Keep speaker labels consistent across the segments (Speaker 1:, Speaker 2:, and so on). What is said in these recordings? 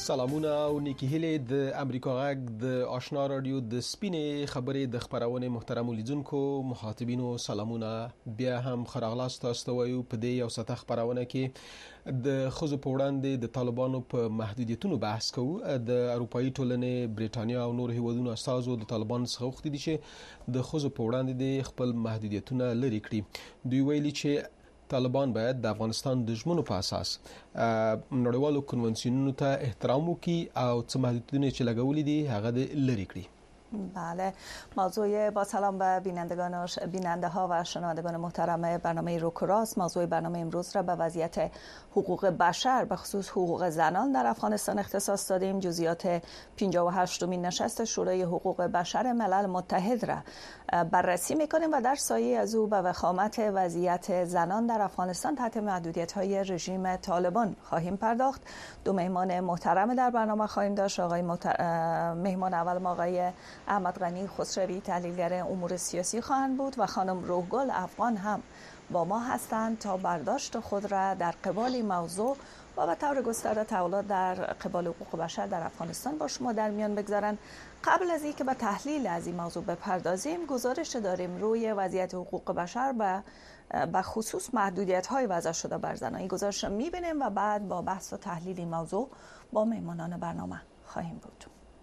Speaker 1: سلامونه او نیکی هیله د امریکا غږ د آشنا رادیو د سپینې خبرې د خبرونه محترم لیدونکو مخاطبینو سلامونه بیا هم خراغلاس تاسو وایو په دې یو ساته خبرونه کې د خزو په وړاندې د طالبانو په محدودیتونو بحث کوو د اروپאי ټولنې بریټانیا او نور هیوادونو استازو د طالبانو څخه وغوښتي دي چې د خزو په وړاندې د خپل محدودیتونه لري کړي دوی ویلي چې طالبان باید د افغانستان د ژمنو په اساس نړیوالو کنونسیونونو ته احترام وکړي او څه محدودیتونه چې لګولې دي هغه د لري کړي.
Speaker 2: بله، موضوع با سلام به بیننده ها و شنوندگان محترم برنامه روکراس. موضوع برنامه امروز را به وضعیت حقوق بشر به خصوص حقوق زنان در افغانستان اختصاص دادیم. جزئیات 58مین نشست شورای حقوق بشر ملل متحد را بررسی میکنیم و در سایه از او به وخامت وضعیت زنان در افغانستان تحت محدودیت های رژیم طالبان خواهیم پرداخت. دو مهمان محترم در برنامه خواهیم داشت. مهمان اول آقای احمد غنی خسروی تحلیلگر امور سیاسی خواهند بود و خانم روحگل افغان هم با ما هستند تا برداشت خود را در قبال این موضوع و به طور گسترده تحولات در قبال حقوق بشر در افغانستان با شما در میان بگذارند. قبل از اینکه به تحلیل از این موضوع بپردازیم گزارش داریم روی وضعیت حقوق بشر به خصوص محدودیت‌های وضع شده بر زنان. این گزارش را می‌بینیم و بعد با بحث و تحلیل این موضوع با مهمانان برنامه خواهیم بود.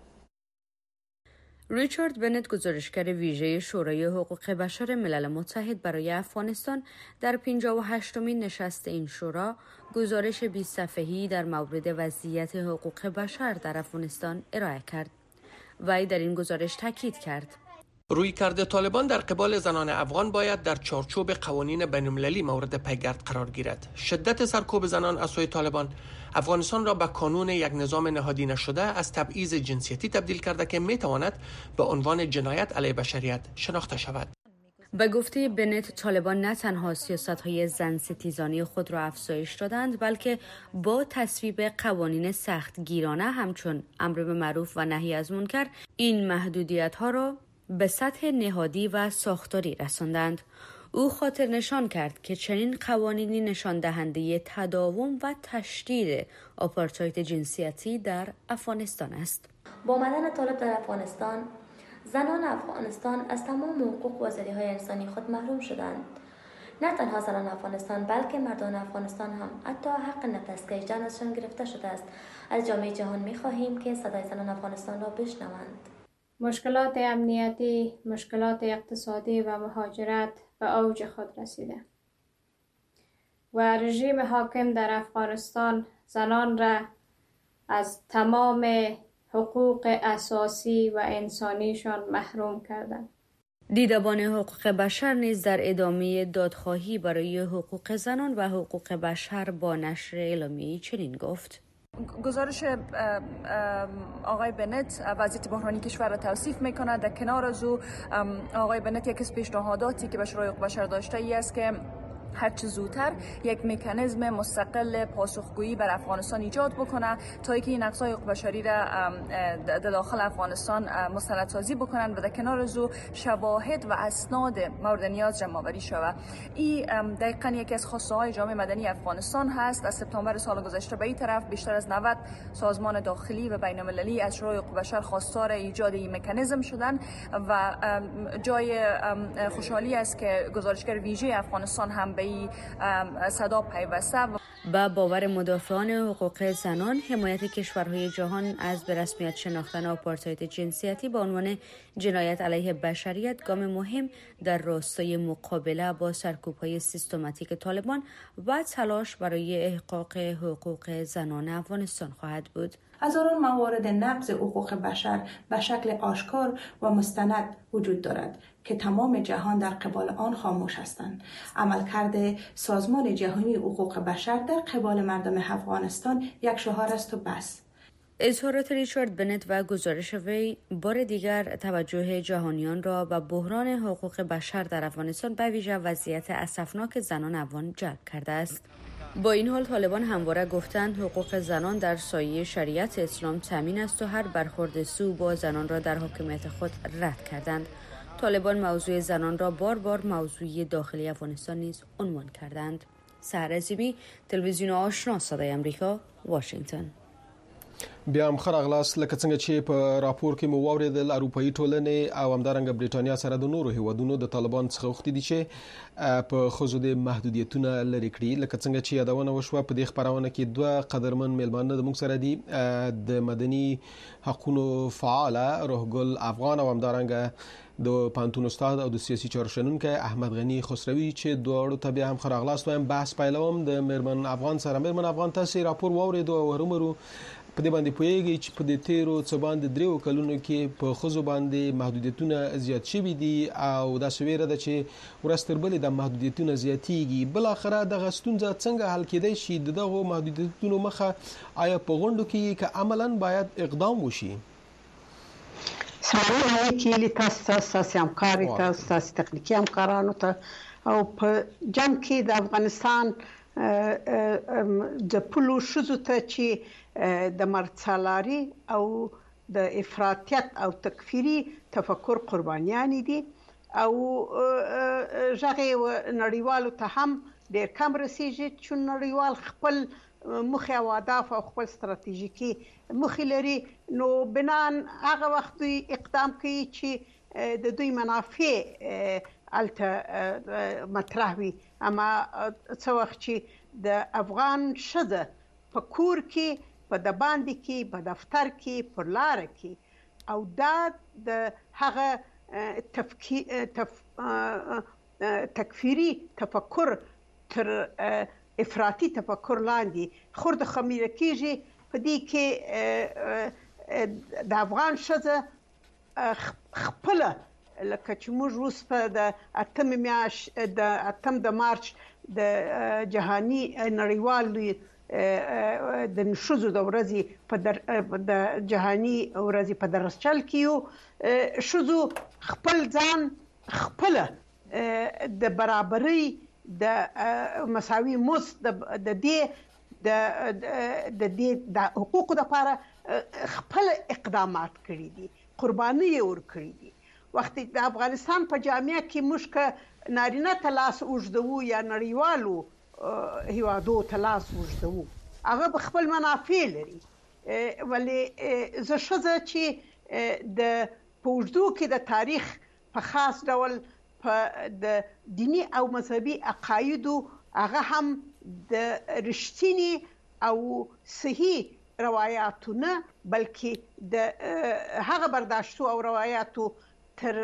Speaker 3: ریچارد بنت گزارشگر ویژه شورای حقوق بشر ملل متحد برای افغانستان در 58مین نشست این شورا گزارش 20 صفحه‌ای در مورد وضعیت حقوق بشر در افغانستان ارائه کرد. وی در این گزارش تاکید کرد
Speaker 4: رویکرد طالبان در قبال زنان افغان باید در چارچوب قوانین بین‌المللی مورد پیگرد قرار گیرد. شدت سرکوب زنان از سوی طالبان افغانستان را به کانون یک نظام نهادی نشده از تبعیض جنسیتی تبدیل کرده که میتواند به عنوان جنایت علیه بشریت شناخته شود.
Speaker 3: به گفته بنت طالبان نه تنها سیاست‌های زن ستیزانی خود را افزایش دادند بلکه با تصویب قوانین سختگیرانه همچون امر به معروف و نهی از منکر این محدودیت‌ها را به سطح نهادی و ساختاری رساندند. او خاطر نشان کرد که چنین قوانینی نشان دهنده تداوم و تشدید آپارتاید جنسیتی در افغانستان است.
Speaker 5: با آمدن طالب در افغانستان، زنان افغانستان از تمام حقوق و آزادی‌های انسانی خود محروم شدند. نه تنها زنان افغانستان بلکه مردان افغانستان هم حتی حق نفس‌کشی جان ازشان گرفته شده است. از جامعه جهان می‌خواهیم که صدای زنان افغانستان را بشنوند.
Speaker 6: مشکلات امنیتی، مشکلات اقتصادی و مهاجرت به اوج خود رسیده و رژیم حاکم در افغانستان زنان را از تمام حقوق اساسی و انسانیشان محروم کردند.
Speaker 3: دیدبان حقوق بشر نیز در ادامه دادخواهی برای حقوق زنان و حقوق بشر با نشر اعلامیه‌ای چنین گفت:
Speaker 7: گزارش آقای بنت وضعیت بحرانی کشور را توصیف می‌کند. در کنار از او آقای بنت یک از پیشنهاداتی که به شورای حقوق بشر داشته ای است که هرچه زودتر یک مکانیزم مستقل پاسخگویی بر افغانستان ایجاد بکنه تا اینکه این نقض‌های حقوق بشری را در داخل افغانستان مستندسازی بکنند و در کنار از او شواهد و اسناد مورد نیاز جمع‌آوری شود. این دقیقاً یکی از خواسته‌های جامعه مدنی افغانستان هست. از سپتامبر سال گذشته به این طرف بیشتر از 90 سازمان داخلی و بین‌المللی از شورای حقوق بشر خواستار ایجاد این مکانیزم شدند و جای خوشحالی است که گزارشگر ویژه افغانستان هم به صدا پیوسته.
Speaker 3: با باور مدافعان حقوق زنان حمایت کشورهای جهان از به رسمیت شناختن آپارتاید جنسیتی به عنوان جنایت علیه بشریت گام مهم در راستای مقابله با سرکوب‌های سیستماتیک طالبان و تلاش برای احقاق حقوق زنان افغانستان خواهد بود.
Speaker 8: هزاران موارد نقض حقوق بشر به شکل آشکار و مستند وجود دارد که تمام جهان در قبال آن خاموش هستند. عملکرد سازمان جهانی حقوق بشر در قبال مردم افغانستان یک شعار است و بس.
Speaker 3: اظهارات ریچارد بنت و گزارش وی بار دیگر توجه جهانیان را به بحران حقوق بشر در افغانستان به ویژه وضعیت اسفناک زنان افغان جلب کرده است. با این حال طالبان همواره گفتند حقوق زنان در سایه شریعت اسلام تامین است و هر برخورد سو با زنان را در حاکمیت خود رد کردند. طالبان موضوع زنان را بار بار موضوعی داخلی افغانستان نیز عنوان کردند. سحر عظیمی، تلویزیون آشنا، صدای آمریکا، واشنگتن.
Speaker 1: بیا هم خراغلاس لکه څنګه چې په راپور کې مو واوریدل اروپאי ټولنې او همدارنګه بریټانیا سره د نورو هیوادونو د طالبان څخه وختي دي چې په خزو د محدودیتونه لري کړی لکه څنګه چې یادونه وشوه په دې خبرونه کې دوه قدرمن میلمانه د موږ سره دي د مدني حقوقو فعال روحګل افغان او همدارنګه د پانتون استاد او د سیاسي چارو شنونکو احمد غنی خسروی چې دوه ته هم خراغلاس وایم بحث پیلوم د میرمن افغان سره. میرمن افغان تاسو راپور واوریدو او هرمرو په دې باندې پوهیږي چې په دې تیرو څه باندې دریو کلونو کې په خزو باندې محدودیتونه زیات شوي دي او دا سویره ده چې ورستر بلې د محدودیتونه زیاتیږي. بل اخره د غستونځه څنګه حل کېدای شي دغه محدودیتونو مخه آیا په غونډو کې ک عملاً باید اقدام وشي؟
Speaker 9: سلام علیکم تاسو همکاري تاسو تخنیکی همکارانو ته او په جنگ کې د افغانستان د پلو شذو ته چې د مرڅلاري او د افراطیت او تکفیری تفکر قربانیان دي او ژغه نړیوالو ته هم ډېر کم رسیږي چې نړیوال خپل مخه او اهداف او خپل ستراتیژیکي مخې لري نو بنان هغه وخت اقدام کوي چې د دوی منافع الته مطرح وي. اما څو وخت چې د افغان شذ په کور کې په د باندې کې په دفتر کې پر لار کې او دا د هغه تکفیری تفکر تر افراطي تفکر لاندې خورد خمیره کېږي. په دې کې د افغان شذ خپل لکه چې موږ اوس په د 8 د مارچ د جهاني نړیوال د نشوزو د ورځې په د جهاني ورځې په درسچل کې شوزو خپل ځان خپل د برابرۍ د مساوي مزد د حقوقو لپاره خپل اقدامات کړي دي قرباني ور کړي دي. وخت د افغانستان په جامعه کې مشک نارینه تلاس اوجدو یا نړیوالو هیوادو تلاس وجدو هغه خپل منافع لري ولی زه شزه چې د پوجدو کې د تاریخ په خاص ډول په د دینی او مذهبي عقایدو هغه هم د رښتینی او صحیح روایتونه بلکې د هغه برداشتو او روایتو تر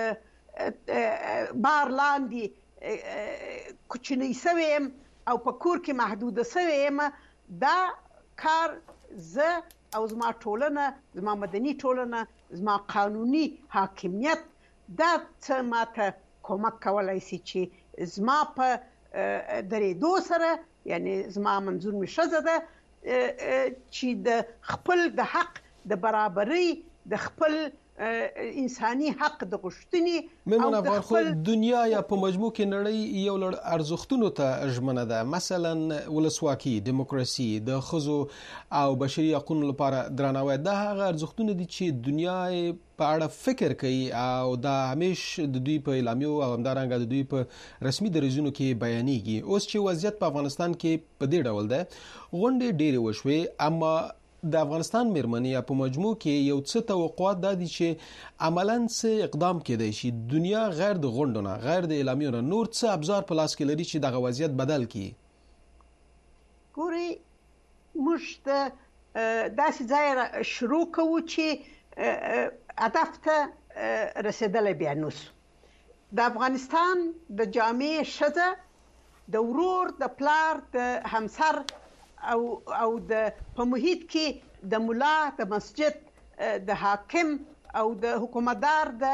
Speaker 9: بار لاندې کوچنی سویم او په کور کې محدود سویم. دا کار زه او زما ټولنه زما مدني ټولنه زما قانوني حاکمیت دا څه ماته کومک کولای شي چې زما په درېدو سره یعنی زما منظور می شزه ده چې د خپل د حق د برابرۍ د خپل انساني حق د غوښتنې
Speaker 1: او د خپل دنیا یا په مجموع کې نړۍ یو لړ ارزښتونو ته ژمنه ده مثلا ولسواکي دیموکراسي د خزو او بشري حقوقو لپاره درناوی د هغه ارزښتونه دي چې دنیا په اړه فکر کوي او دا همیشه د دوی په اعلامیو او همدارنګه د دوی په رسمي دریځونو کې بیانېږي. اوس چې وضعیت په افغانستان کې په دې ډول ده غونډې ډېرې وشوې اما د افغانستان میرمنې په مجموع کې یو څه توقعات دي چې عملاً څه اقدام کېدای شي دنیا غیر د غونډونه غیر د اعلامیو نور څه ابزار په لاس کې لري چې دغه وضعیت بدل کړي.
Speaker 9: ګوري موږ د داسې ځای شروع کوو چې هدف ته رسیدل بیا نوس د افغانستان د جامع شذ د ورور د پلار د همسر او د په محیط کې د مولا د مسجد د حاکم او د حکومتدار د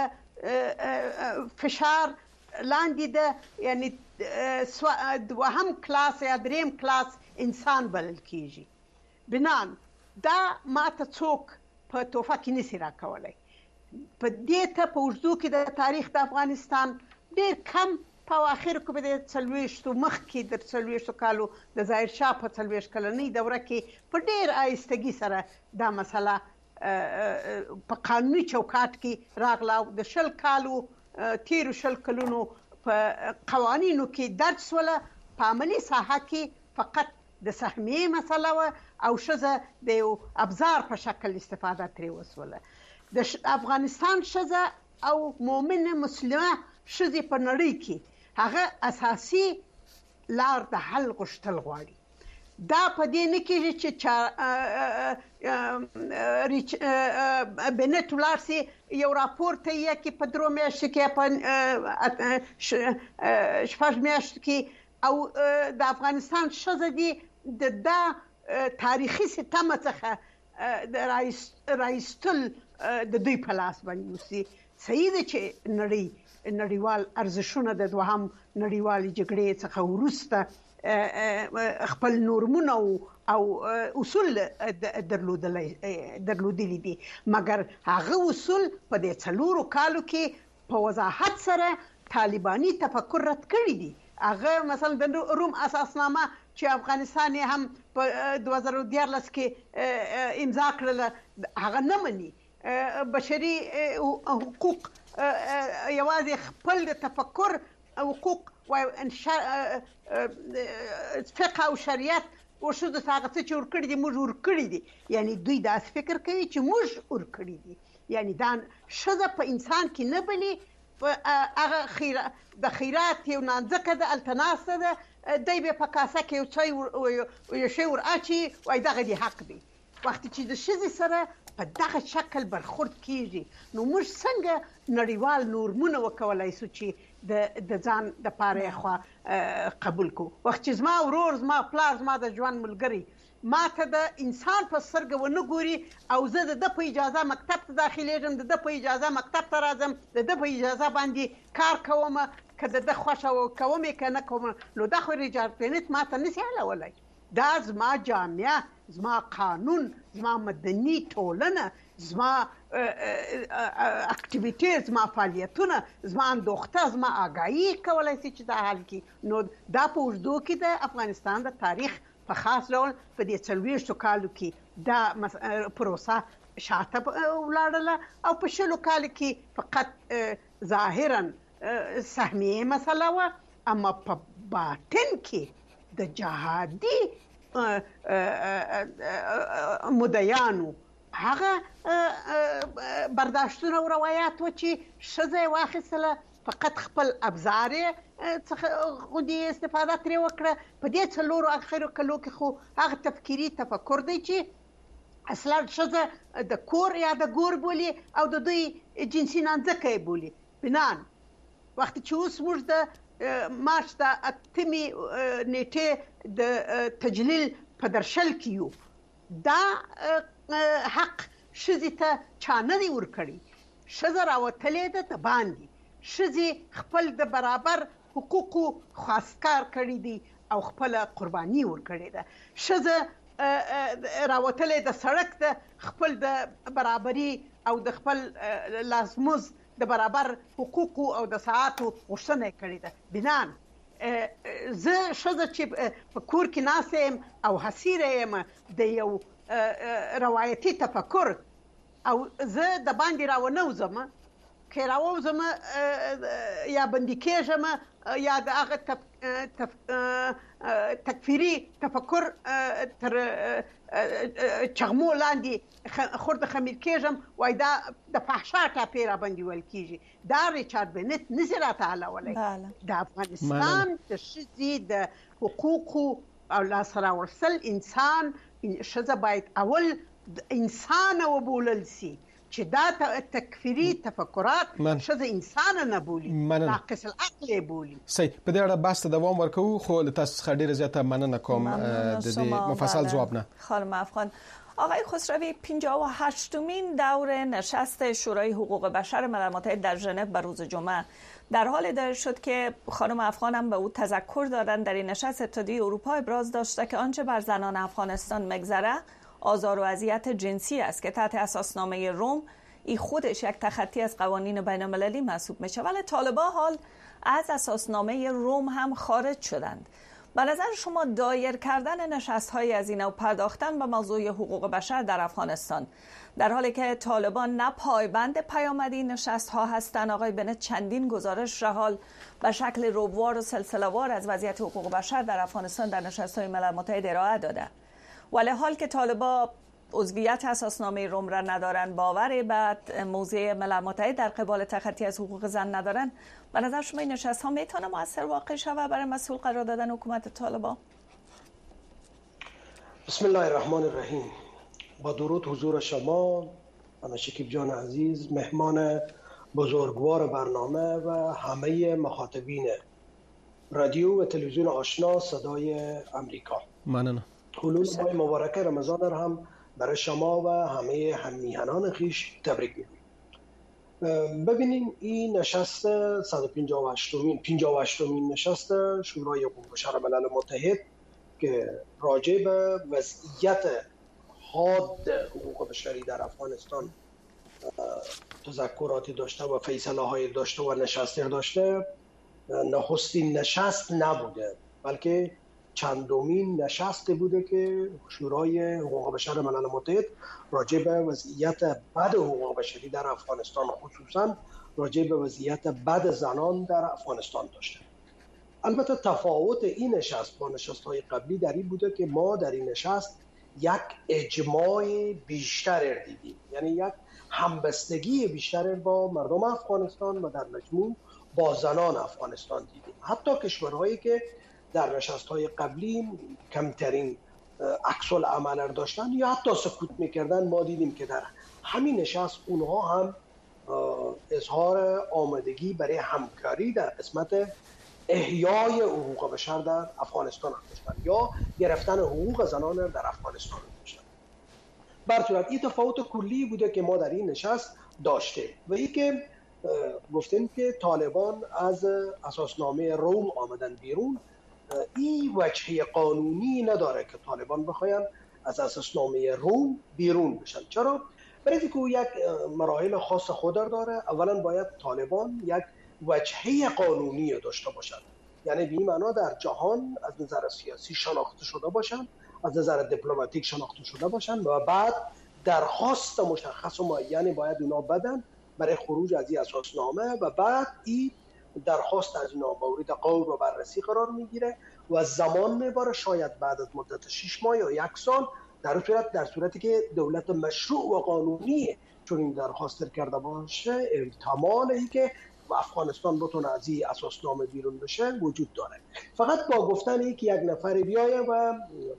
Speaker 9: فشار لاندې د یعنی دوهم کلاس یا دریم کلاس انسان بلل کیږي. بنان دا ماته څوک په توفه کې نسی راکولای. په دې ته په وجدو کې د تاریخ د افغانستان ډېر کم په اخر کې به د څلويشتو مخ کې د څلويشتو کالو د ظاهر شاه په 40 کلنۍ دوره کې په ډېر آیستګي سره دا مسله په قانوني چوکاټ کې راغله. د 10 کالو تیرو 10 کلونو په قوانینو کې درج ولا په عملی ساحه کې فقط د سهمیې مسله و او ښځه د یو ابزار په شکل استفاده ترې وسوله. د افغانستان ښځه او مؤمنه مسلمه ښځې په نړۍ کې هغه اساسي لار د حل غوښتل غواړي. دا په دې نه کېږي چې بنت ولاړ سي یو راپور تهیه کړي په 3 میاشتو کې په 6 میاشتو کې او د افغانستان ښځه دي د تاریخي ستم څخه راایستل د دوی په لاس باندې وسی. صحیح ده چې نړیوال ارزښونه د دوهم نړیوالې جګړې څخه وروسته خپل نورمونه او اصول درلودلي دي، مګر هغه اصول په دې 4 کالو کې په وضاحت سره طالباني تفکر رد کړی دي. هغه مثلا د روم اساسنامه چې افغانستان هم په 2014 کې امضا کړل هغه نه مني. بشري حقوق یوازې خپل د تفکر حقوق و فقه او شریعت او شو د هغه څه چې ورکړي دي موږ ورکړي دي، یعنی دوی داس فکر کوي چې موږ ورکړي دي، یعنی دا ښځه په انسان کې نه بلی هغه د خیرات یو نانځکه د التناسه ده دی به په کاسه کې یو چای یو شی ور اچي وای دغه دی حق دی. وخت چې د ښځې سره په دغه شکل برخورد کیږي نو موږ څنګه نړیوال نورمونه وکولای شو چې د ځان د پاره خو قبول کو. وخت چې زما ورور زما پلار زما د ژوند ملګری ما ته د انسان په سترګه ونه ګوري او زه د په اجازه مکتب ته داخليږم، د په اجازه مکتب ته راځم، د په اجازه باندې کار کوم، کله د خوښه کوم کنه کوم، نو د خو ریجارډ پلینټ ما ته نشي حلولای. دا زما جامعه، زما قانون، زما مدني ټولنه، زما اکټیویټیز، زما فعالیتونه، زما اندوخته، زما آگاهی کولای شي چې دا حل کی. نو دا په اوږدو کې د افغانستان د تاریخ په خاص ډول په دې 40 کالو کې دا پروسه شاته ولاړله او په 20 کالو کې فقط ظاهرا سهمیه مسله و، اما په باطن کې د جهادي مدعیانو هغه برداشتونه او روایت و چې ښځه واخیستله فقط خپل ابزار څخه غوډي استفاده ترې وکړه. په دې 4 اخرو کلو کې خو هغه تفکیری تفکر دی چې اصلا ښځه د کور یا د ګور بولی او د دوی جنسي نانځکه بولی. بنان وخت چې اوس موږ د مارچ د 8 نیټه د تجلیل په درشل کې یو، دا حق ښځې ته چا نه دی ورکړی. ښځه راوتلې ده د باندې، ښځې خپل د برابر حقوقو خواستکار کړي دي او خپل قرباني ورکړې ده. ښځه راوتلې د سړک ده، خپل د برابري او د خپل لازموز د برابر حقوقو او د ساعتو غوښتنه کړې ده. بنان زه ښځه چې په کور کې ناسته یم او حسیره یم د یو روایتي تفکر او زه د باندې راونوزم، که راوزم یا بندي کېږم یا د هغه تکفیري تفکر تر چغمو لاندې خورد خمیر کېږم وای دا د فحشا ټاپې را باندې ویل کېږي. دا ریچارډ بنت نشي راته حلولی. د افغانستان د ښځې د حقوقو او لاسته راوړل انسان ښځه باید اول انسان وبولل سي چې دا تکفیری تفکرات ښځه انسان نه بولي، ناقص العقل بولي.
Speaker 1: صحیح. په دې اړه بحث ته دوام ورکوو، خو له تاسو څخه ډیره زیاته مننه کوم د دې مفصل ځواب نه.
Speaker 2: خانم افغان، آقای خسروی، 58مین دور نشست شورای حقوق بشر ملل متحد در ژنو به روز جمعه در حال اداره شد که خانم افغان هم به او تذکر دادند. در این نشست اتحادیه اروپا ابراز داشته که آنچه بر زنان افغانستان مگذره آزار و اذیت جنسی است که تحت اساسنامه روم این خودش یک تخطی از قوانین بین المللی محسوب میشه، ولی طالبان حال از اساسنامه روم هم خارج شدند. به نظر شما دایر کردن نشست‌های از این و پرداختن به موضوع حقوق بشر در افغانستان در حالی که طالبان نه پایبند پیامد این نشست‌ها هستند، آقای بنت چندین گزارش را حال به شکل ربوار و سلسله‌وار از وضعیت حقوق بشر در افغانستان در نشست‌های ملل متحد ارائه داده، ولی حال که طالبان عضویت اساسنامه روم را ندارن، باور به موضع ملل متحد در قبال تخطی از حقوق زن ندارن، به نظر شما این نشست ها میتونه مؤثر واقع شود برای مسئول قرار دادن حکومت طالبان؟
Speaker 10: بسم الله الرحمن الرحیم. با درود حضور شما شکیب جان عزیز، مهمان بزرگوار برنامه و همه مخاطبین رادیو و تلویزیون آشنا صدای امریکا.
Speaker 1: ممنون.
Speaker 10: حلول ماه مبارک رمضان را هم برای شما و همه هممیهنان خویش تبریک میگویم. ببینیم این نشست 158مین نشست شورای حقوق بشر ملل متحد که راجع به وضعیت حاد حقوق بشری در افغانستان تذکراتی داشته و فیصله های داشته و نشستی داشته، نخستین نشست نبوده بلکه چندمین نشستی بوده که شورای حقوق بشر ملل متحد راجع به وضعیت بد حقوق بشری در افغانستان، خصوصا راجع به وضعیت بد زنان در افغانستان داشته. البته تفاوت این نشست با نشست‌های قبلی در این بوده که ما در این نشست یک اجماع بیشتر دیدیم، یعنی یک همبستگی بیشتر با مردم افغانستان و در مجموع با زنان افغانستان دیدیم. حتی کشورهایی که در نشست‌های قبلی کمترین عکس العمل داشتن یا حتی سکوت میکردن، ما دیدیم که در همین نشست اونها هم اظهار آمادگی برای همکاری در قسمت احیای حقوق بشر در افغانستان داشتن یا گرفتن حقوق زنان در افغانستان داشتن. بر صورت این تفاوت کلی بوده که ما در این نشست داشته و ای که گفتیم که طالبان از اساسنامه روم آمدن بیرون، این وجهه قانونی نداره که طالبان بخواین از اساسنامه روم بیرون بشن. چرا؟ برای اینکه یک مراحل خاص خود داره. اولا باید طالبان یک وجهه قانونی داشته باشند، یعنی به این معنا در جهان از نظر سیاسی شناخته شده باشند، از نظر دیپلماتیک شناخته شده باشند و بعد درخواست مشخص و معینی باید اونا بدن برای خروج از این اساسنامه و بعد این درخواست از اونا مورد غور و بررسی قرار میگیره و زمان میبره، شاید بعد از مدت 6 ماه یا 1 سال، در صورتی که دولت مشروع و قانونی چون این درخواست کرده باشه، احتمال ای که افغانستان بتونه از این اساسنامه بیرون بشه وجود داره. فقط با گفتن ای که یک نفر بیایه و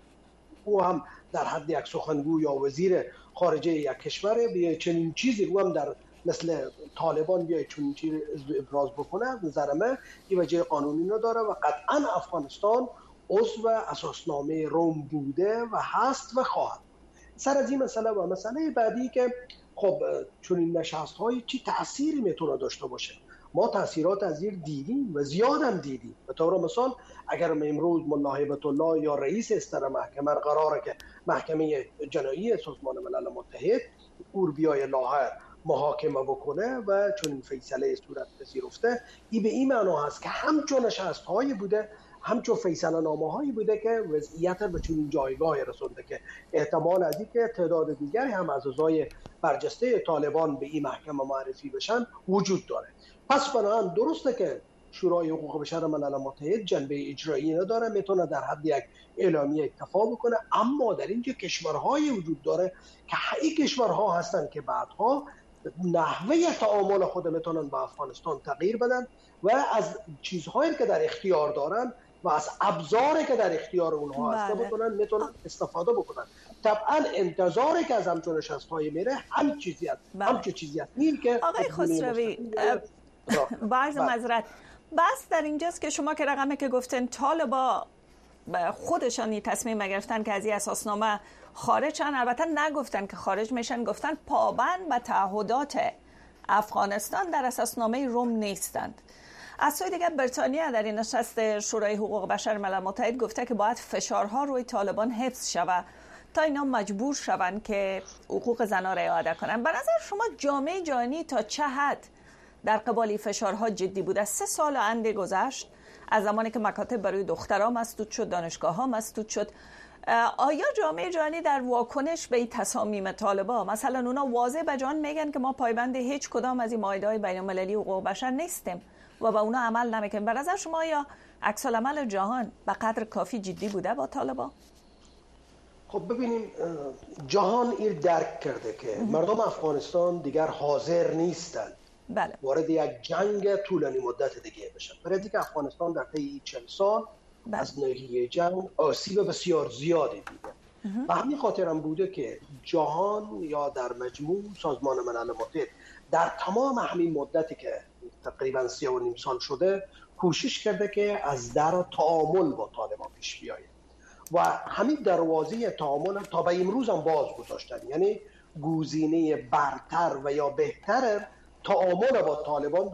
Speaker 10: او هم در حد یک سخنگو یا وزیر خارجه یک کشور بیایه چنین چیزی او هم در مثل طالبان بیایه چنین چیزی ابراز بکنه، از نظر من این وجه قانونی نداره و قطعا افغانستان عضو اساسنامه روم بوده و هست و خواهد. سر از این مسئله و مسئله بعدی که خب چنین نشست‌های چی تأثیری میتونه داشته باشه، ما تأثیرات از این دیدیم و زیاد هم دیدیم. به طور مثال اگر امروز ملا هیبت الله یا رئیس استر محکمه قراره که محکمه جنایی سازمان ملل متحد اور بیای لاهر محاکمه بکنه و چون این فیصله صورت پذیرفته، این به این معنا هست که همچون نشست‌های بوده، همچون فیصله نامه‌هایی بوده که وضعیت به چنین جایگاهی رسونده که احتمال از اینکه تعداد دیگری هم از اعضای برجسته طالبان به این محکمه معرفی بشن وجود داره. پس بنابراین درسته که شورای حقوق بشر ملل متحد جنبه اجرایی نداره، میتونه در حد یک اعلامیه اکتفا بکنه، اما در اینجا کشورهای وجود داره که این کشورها هستن که بعدها نحوه تعامل خود میتونن با افغانستان تغییر بدن و از چیزهایی که در اختیار دارن و از ابزاری که در اختیار اونها هست میتونن استفاده بکنن. طبعا انتظاری که از همچون نشست‌های میره هم چیزی هست نیم که
Speaker 2: آقای خسروی بعض معذرت بس در اینجاست که شما که رقمی که گفتن طالبا خودشانی تصمیم گرفتن که از این اساسنامه خارج شن، البته نگفتن که خارج میشن، گفتن پابند به تعهدات افغانستان در اساسنامه روم نیستند. از سوی دیگر بریتانیا در این نشست شورای حقوق بشر ملل متحد گفته که باید فشارها روی طالبان حفظ شود تا اینا مجبور شوند که حقوق زنان را اعاده کنند. به نظر شما جامعه جهانی تا چه حد در قبال فشارها جدی بوده؟ 3 سال انده گذشت از زمانی که مکاتب برای دخترها مسدود شد، دانشگاه‌ها مسدود شد، آیا جامعه جهانی در واکنش به این تصامیم طالبان مثلا اونا واضح به جان میگن که ما پایبند هیچ کدام از این معاهده‌های بین‌المللی حقوق بشر نیستیم و به اونا عمل نمیکنیم؟ به نظر شما یا عکس العمل جهان به قدر کافی جدی بوده با طالبان؟
Speaker 10: خب ببینیم، جهان این درک کرده که مردم افغانستان دیگر حاضر نیستند وارد یک جنگ طولانی مدت دیگه بشن. برای اینکه افغانستان در طی 40 سال از ناحیه جنگ آسیب بسیار زیادی دیده و همین خاطر هم بوده که جهان یا در مجموع سازمان ملل متحد در تمام همین مدتی که تقریبا 3.5 سال شده کوشش کرده که از در تعامل با طالبان پیش بیاید و همین دروازه تعامل تا به امروز هم باز گذاشتن. یعنی گزینه برتر و یا بهتر تعامل با طالبان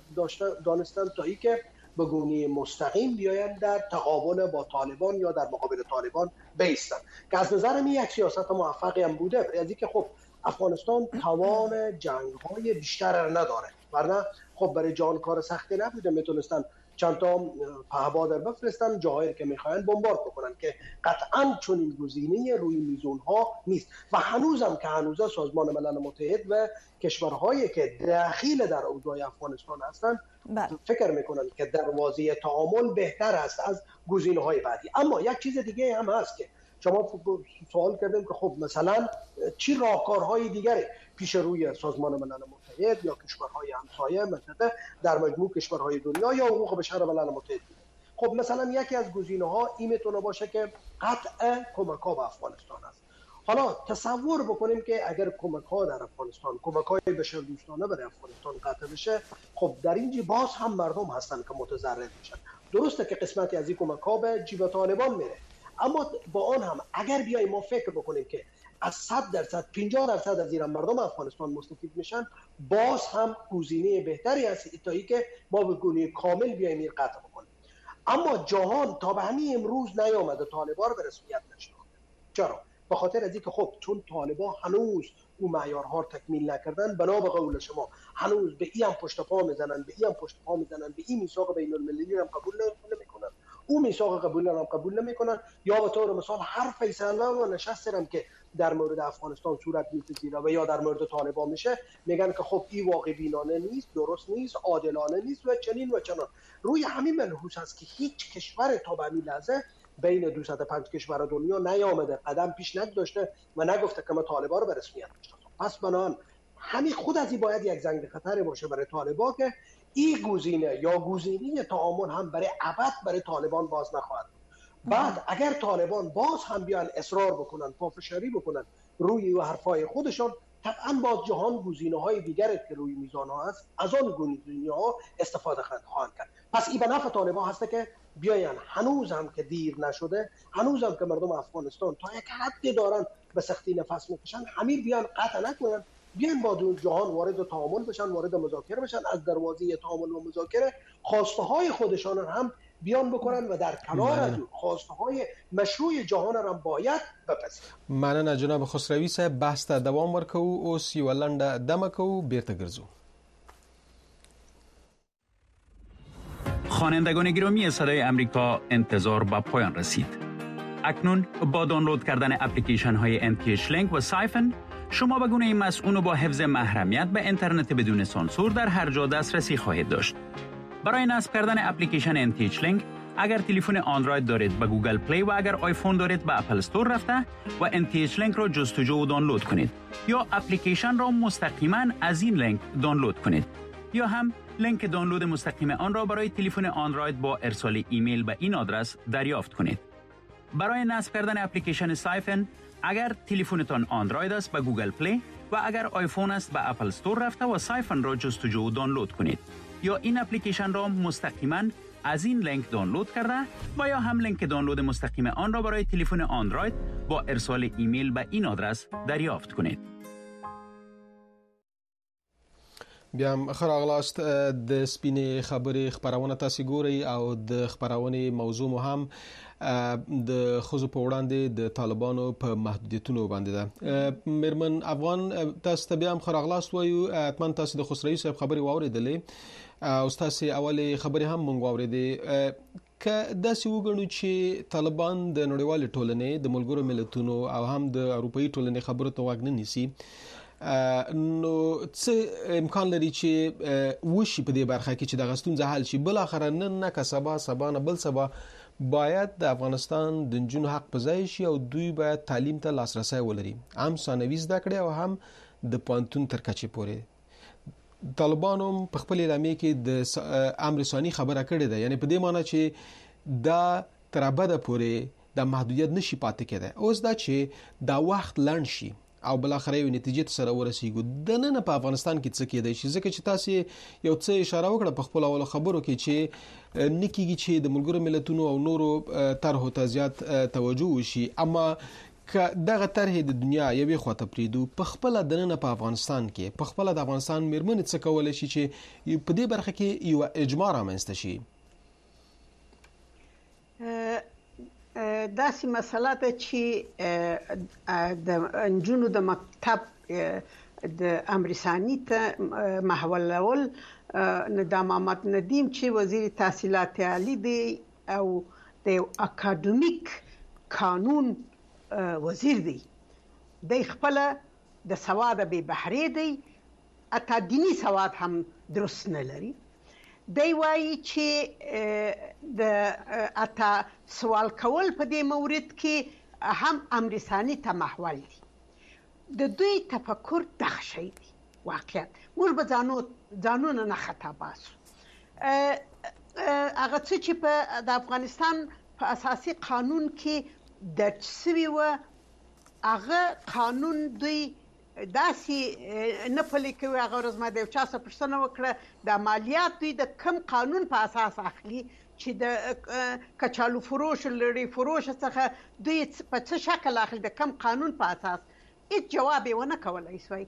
Speaker 10: دانستن تا ای که به گونه مستقیم بیاین در تقابل با طالبان یا در مقابل طالبان بایستن که از نظر من یک سیاست موفقی هم بوده. برای اینکه خب افغانستان توان جنگ‌های بیشتر نداره، ورنه خب برای جان کار سختی نبوده، میتونستن چند تا پهپادر بفرستن جاهایی که میخواین بمبارد بکنن که قطعاً چون این گزینه روی میزونها نیست و هنوزم که هنوزه سازمان ملل متحد و کشورهایی که داخل در اوضاع افغانستان هستن فکر میکنن که دروازه تعامل بهتر است از گزینه‌های بعدی. اما یک چیز دیگه هم هست که شما سوال کردیم که خب مثلا چی راهکارهای دیگری پیش روی سازمان ملل متحد یا کشورهای همسایه منطقه در مجموع کشورهای دنیا یا حقوق بشر ملل متحد؟ خب مثلا یکی از گزینه‌ها این میتونه باشه که قطع کمک‌ها به افغانستان است. حالا تصور بکنیم که اگر کمک‌ها در افغانستان، کمک‌های بشردوستانه برای افغانستان قطع بشه، خب در اینجا باز هم مردم هستن که متضرر میشن. درسته که قسمتی از این کمک‌ها به جیب طالبان میره، اما با آن هم اگر بیایم ما فکر بکنیم که از 100% 50% از ایران مردم افغانستان مستفید میشن، باز هم گزینه بهتری است تا اینکه ما به گونه کامل بیایم این قطع بکنیم. اما جهان تا به همین امروز نیامده طالبان به رسمیت نشناخته. چرا؟ به خاطر از اینکه خب چون طالبان هنوز اون معیارها تکمیل نکردن، بنا به قول شما هنوز به این پشت پا میزنن، به این پشت پا میزنن، به این میثاق بین المللی هم قبول نمیکنن، اون میثاق قبول نمیکنن، یا به طور مثال هر فیصله و نشستی هم که در مورد افغانستان صورت میپذیره و یا در مورد طالبان میشه میگن که خب این واقع بینانه نیست، درست نیست، عادلانه نیست و چنین و چنان. روی همین ملحوظ است که هیچ کشور تا به همین لحظه بین 205 کشور دنیا نیامده قدم پیش نداشته و نگفته که ما طالبان رو به رسمیت میشناسیم. پس بنابراین همین خود از این باید یک زنگ خطر باشه برای طالبان که این گزینه یا گزینه تعامل هم برای ابد برای طالبان باز نخواهد. بعد اگر طالبان باز هم بیان اصرار بکنن، پافشاری بکنن روی حرفای خودشان، طبعا باز جهان گزینه‌های دیگری که روی میزان‌ها هست از آن گزینه‌ها استفاده خواهند کرد. پس این به نفع طالبان هست که بیاین، هنوز هم که دیر نشده، هنوز هم که مردم افغانستان تا یک حدی دارن به سختی نفس میکشن، همین بیان قطع نکنن، بیان با جهان وارد تعامل بشن، وارد مذاکره بشن، از دروازه تعامل و مذاکره خواسته های خودشان هم بیان بکنن و در کنار از خواسته های مشروع جهان را باید بپذیرن.
Speaker 1: مننه جناب خسروی صاحب، بحث ته دوام ورکو. اوس یو لنډه دمه کو، بیرته ګرځو.
Speaker 11: خوانندگان گرامی صدای امریکا، انتظار به پایان رسید. اکنون با دانلود کردن اپلیکیشن های NTH Link و سایفن شما به گونه مسئول و با حفظ محرمیت به اینترنت بدون سانسور در هر جا دسترسی خواهید داشت. برای نصب کردن اپلیکیشن NTH Link اگر تلفن اندروید دارید به گوگل پلی و اگر آیفون دارید به اپل استور رفته و NTH Link را جستجو و دانلود کنید یا اپلیکیشن را مستقیما از این لینک دانلود کنید یا هم لینک دانلود مستقیم آن را برای تلفن اندروید با ارسال ایمیل به این آدرس دریافت کنید. برای نصب کردن اپلیکیشن سایفن اگر تلفنتان اندروید است به گوگل پلی و اگر آیفون است به اپل استور رفته و سایفن را جستجو و دانلود کنید یا این اپلیکیشن را مستقیما از این لینک دانلود کرده و یا هم لینک دانلود مستقیم آن را برای تلفن اندروید با ارسال ایمیل به این آدرس دریافت کنید.
Speaker 1: بیا ښه راغلاست. د سپینې خبرې خپرونه تاسې ګورئ او د خپرونې موضوع مو هم د خزو په وړاندې د طالبانو په محدودیتونو باندې ده. مرمن افغان تاسو ته بیا هم خراغلاست وایو. اتمن تاسو د خسروي صاحب خبري واوریدلې او تاسو اولې خبري هم مونږ واوریدې. که داسې وګڼو چې طالبان د نړیوال ټولنې د ملګرو ملتونو او هم د اروپאי ټولنې خبرو ته غوږ نه نیسي، نو څه امکان لري چې وشي په دې برخه کې چې د غستون حل شي؟ بل اخر نن نه سبا نه بل سبا باید د افغانستان د جنونو حق په ځای شي او دوی باید تعلیم ته لاسرسي ولري، هم ثانوي زده کړې او هم د پانتون تر کچې پورې. طالبانو په خپل اعلامیه کې د امر ثاني خبره کړې ده، یعنی په دې معنی چې دا تر ابده پورې د محدودیت نشي پاتې کېده. اوس دا چې دا وخت لنډ شي او بل اخر یو نتیجې سره ورسیږو، د نن په افغانستان کې څه کېدای شي؟ ځکه چې تاسو یو څه اشاره وکړه په خپل اول خبرو کې چې نکیږي چې د ملګرو ملتونو او نورو طرحو ته زیات توجه وشي، اما که دغه طرح د دنیا یوې خواته پریدو په خپل د نن په افغانستان کې په خپل د افغانستان میرمن څه کولای شي چې په دې برخه کې یو اجماع رامنځته شي؟
Speaker 9: داسې مسله ده چې د نجونو د مکتب د امر ثاني ته محولول ندا محمد ندیم چې وزیر تحصیلات عالی دی او د اکاډمیک قانون وزیر دی، د خپل د سواد به بهره دی، اته دینی سواد هم درست نه لري. دی وایي چې د اته سوال کول په دې مورد کې هم امر ثاني ته محول دي. د دوی تفکر دغه شی دی. واقعا موږ به ځانونه نه خطا باسو. هغه څه چې په د افغانستان په اساسي قانون کې درج شوی و، هغه قانون دوی داسې نه پلي کوي. هغه ورځ ما د یو چا څخه پوښتنه وکړه د مالیات دوی د کوم قانون په اساس اخلي چې د کچالو فروش لري فروش څخه دوی په څه شکل اخلي، د کوم قانون په اساس؟ هیڅ جواب یې ونه کولی سوی.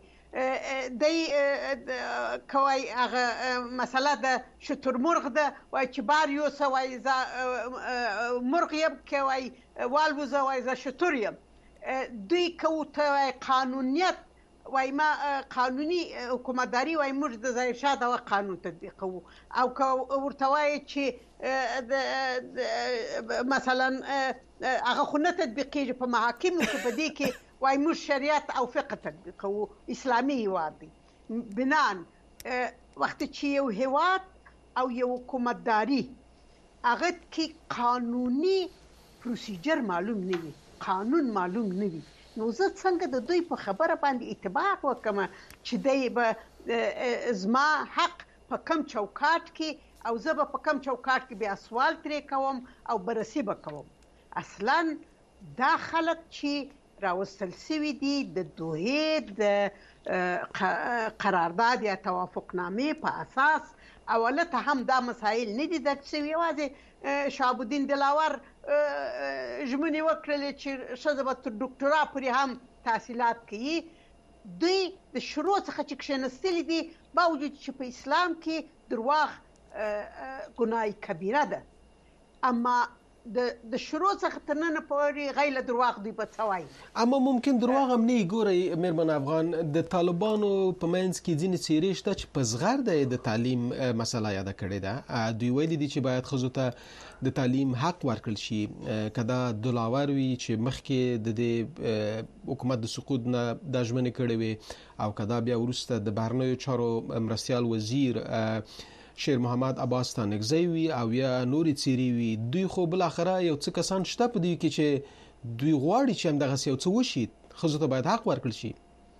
Speaker 9: دی کوي هغه مسله د شترمرغ ده، وایي چې بار یوسه، وایي زه مرغ یم، که وایي والوزه، وایي زه شتر یم. دوی کوته قانونیت، وای ما قانوني حکومتداري، وای موږ د ظاهر شاه دغه قانون تطبیق کوو، او که ورته وایي چې مثلا هغه خو نه تطبیقېږي په محاکمو کې، په دې کې وای موږ شریعت او فقه تطبیق کوو، اسلامي هیواد دی. بنان وخت چې یو هیواد او یو حکومتداري هغه کې قانوني پروسیجر معلوم نه وي، قانون معلوم نه وي، نو زه څنګه د دوی په خبره باندې اتباع وکم چې دی به زما حق په کم چوکاټ کې او زه به په کم چوکاټ کې بیا سوال ترې کوم او بررسي به کوم؟ اصلا دا خلک چې راوستل سوي دي د دوحې د قرارداد یا توافقنامې په اساس، اولته هم دا مسایل نه دي درک سوي. یوازې شهاب الدین دلاور ژمنې وکړلې چې ښځه به تر ډاکټرا پورې هم تحصیلات کوي. دوی د شروع څخه چې کښېنستلي دي، باوجود چې په اسلام کې درواغ ګناه کبیره ده، اما د شروع څخه تر نن پورې غیر دروغ دوی په څه وایي.
Speaker 1: اما ممکن دروغ هم نه ګوري. میرمن افغان، د طالبانو په منځ کې ځینې څیرې شته چې په زغر د تعلیم مسله یاده کړې ده. دوی ویلي دي چې باید ښځو ته د تعلیم حق ورکړل شي، کدا دلاور وي چې مخکې د حکومت د سقوط نه د ژمنې کړې وي، او کدا بیا وروسته د بهرنیو چارو مرستیال وزیر شیر محمد عباس تانکزی وي او یا نوري څیرې وي. دوی خو بل اخره یو څه کسان شته په دوی کې چې دوی غواړي چې هم دغه یو څه وشي، ښځو ته باید حق ورکړل شي.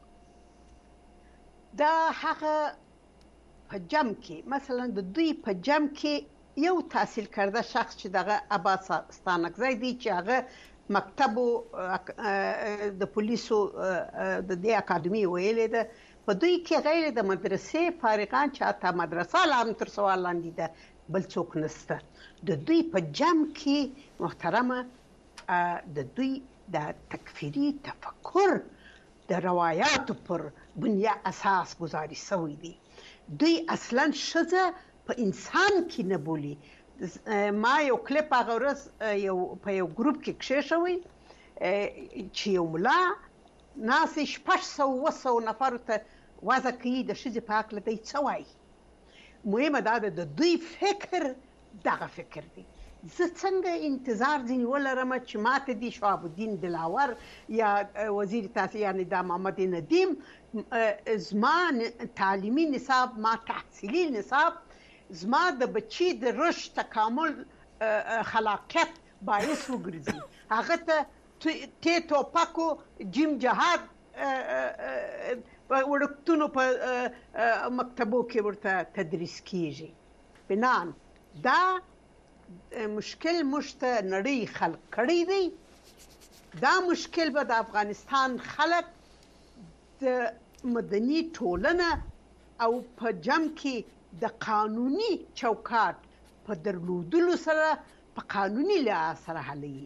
Speaker 9: دا هغه په جمع کې مثلا د دوی په جمع کې یو تحصیل کرده شخص چې دغه عباس تانکزی دی چې هغه مکتب د پولیسو د دې اکاډمي ویلې ده، په دوی کې غیر د مدرسې فارغان چې حتی مدرسه لا هم تر سوال لاندې ده بل څوک نشته. د دوی په جمع کې محترمه د دوی د تکفیری تفکر د روایاتو پر بنیاد اساس گذاری شوی دی. دوی اصلا ښځه په انسان کې نه بولي، ما یو کلیپ هغه ورځ په یو ګروپ کې کښې شوی چې یو ملا ناسې 600 نفرو ته وضع کوي د ښځې په هکله دی څه وایي. مهمه دا ده د دوی فکر دغه فکر دی. زه څنګه انتظار ځینې ولرم چې ماته دي شهاب الدین دلاور یا وزیر تحصیل یعنی دا محمد ندیم زما تعلیمي نصاب ما تحصیلي نصاب زما د بچی د رشد تکامل خلاقیت باعث وګرځي هغه ته ټوپکو جیم جهاد وړکتونو په مکتبو کې ورته تدریس کیږي. بنان دا مشکل مشته نړۍ خلق کړی دی. دا مشکل به د افغانستان خلق د مدني ټولنه او په جمع کې د قانوني چوکاټ په درلودلو سره په قانوني لحاظ سره حلوي.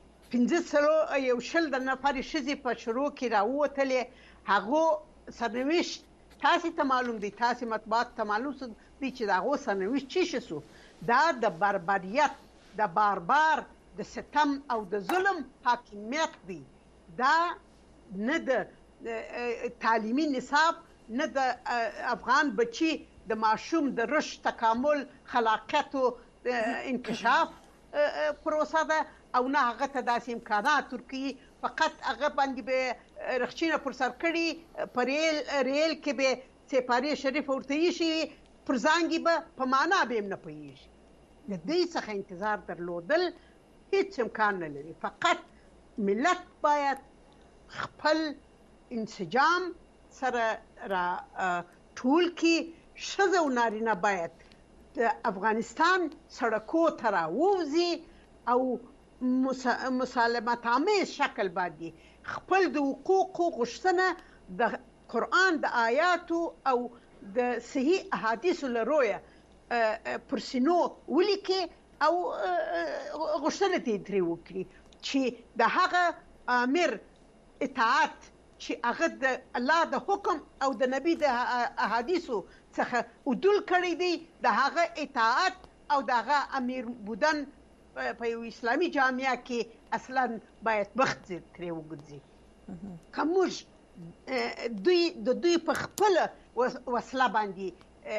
Speaker 9: 500 د نفرې ښځې په شروع کې راووتلې هغو سرنوشت تاسې ته معلوم دی، تاسې مطبوعات ته معلوم دی چې د هغو سرنوشت څه شو. دا د بربریت د باربار د ستم او د ظلم حاکمیت دی. دا نه د تعلیمي نصاب نه د افغان بچی د ماشوم د رشد تکامل خلاقیت او انکشاف پروسه ده او نه هغه ته داسې امکانات ورکوي. فقط هغه باندې به رخچینه پر سر کړي په ریل کې به سپارې شریف ورته ایښي پر زانګي به په معنا به هم نه پوهېږي. د دې څخه انتظار درلودل هیڅ امکان نه لري. فقط ملت باید خپل انسجام سره را ټول کې ښځه او نارینه باید د افغانستان سړکو ته راووځي او مسالمت آمیز شکل باندې خپل د حقوقو غوښتنه د قرآن د آیاتو او د صحیح احادیثو له رویه پر سینو ولیکي او غوښتنه ته یې ترې وکړي چې د هغه امر اطاعت چې هغه د الله د حکم او د نبی د احادیثو څخه عدول کړی دی د هغه اطاعت او د هغه امیر بودن په یو اسلامي جامعه کې اصلا باید وخت ترې وګرځي. که موږ د دوی په خپله وسله باندې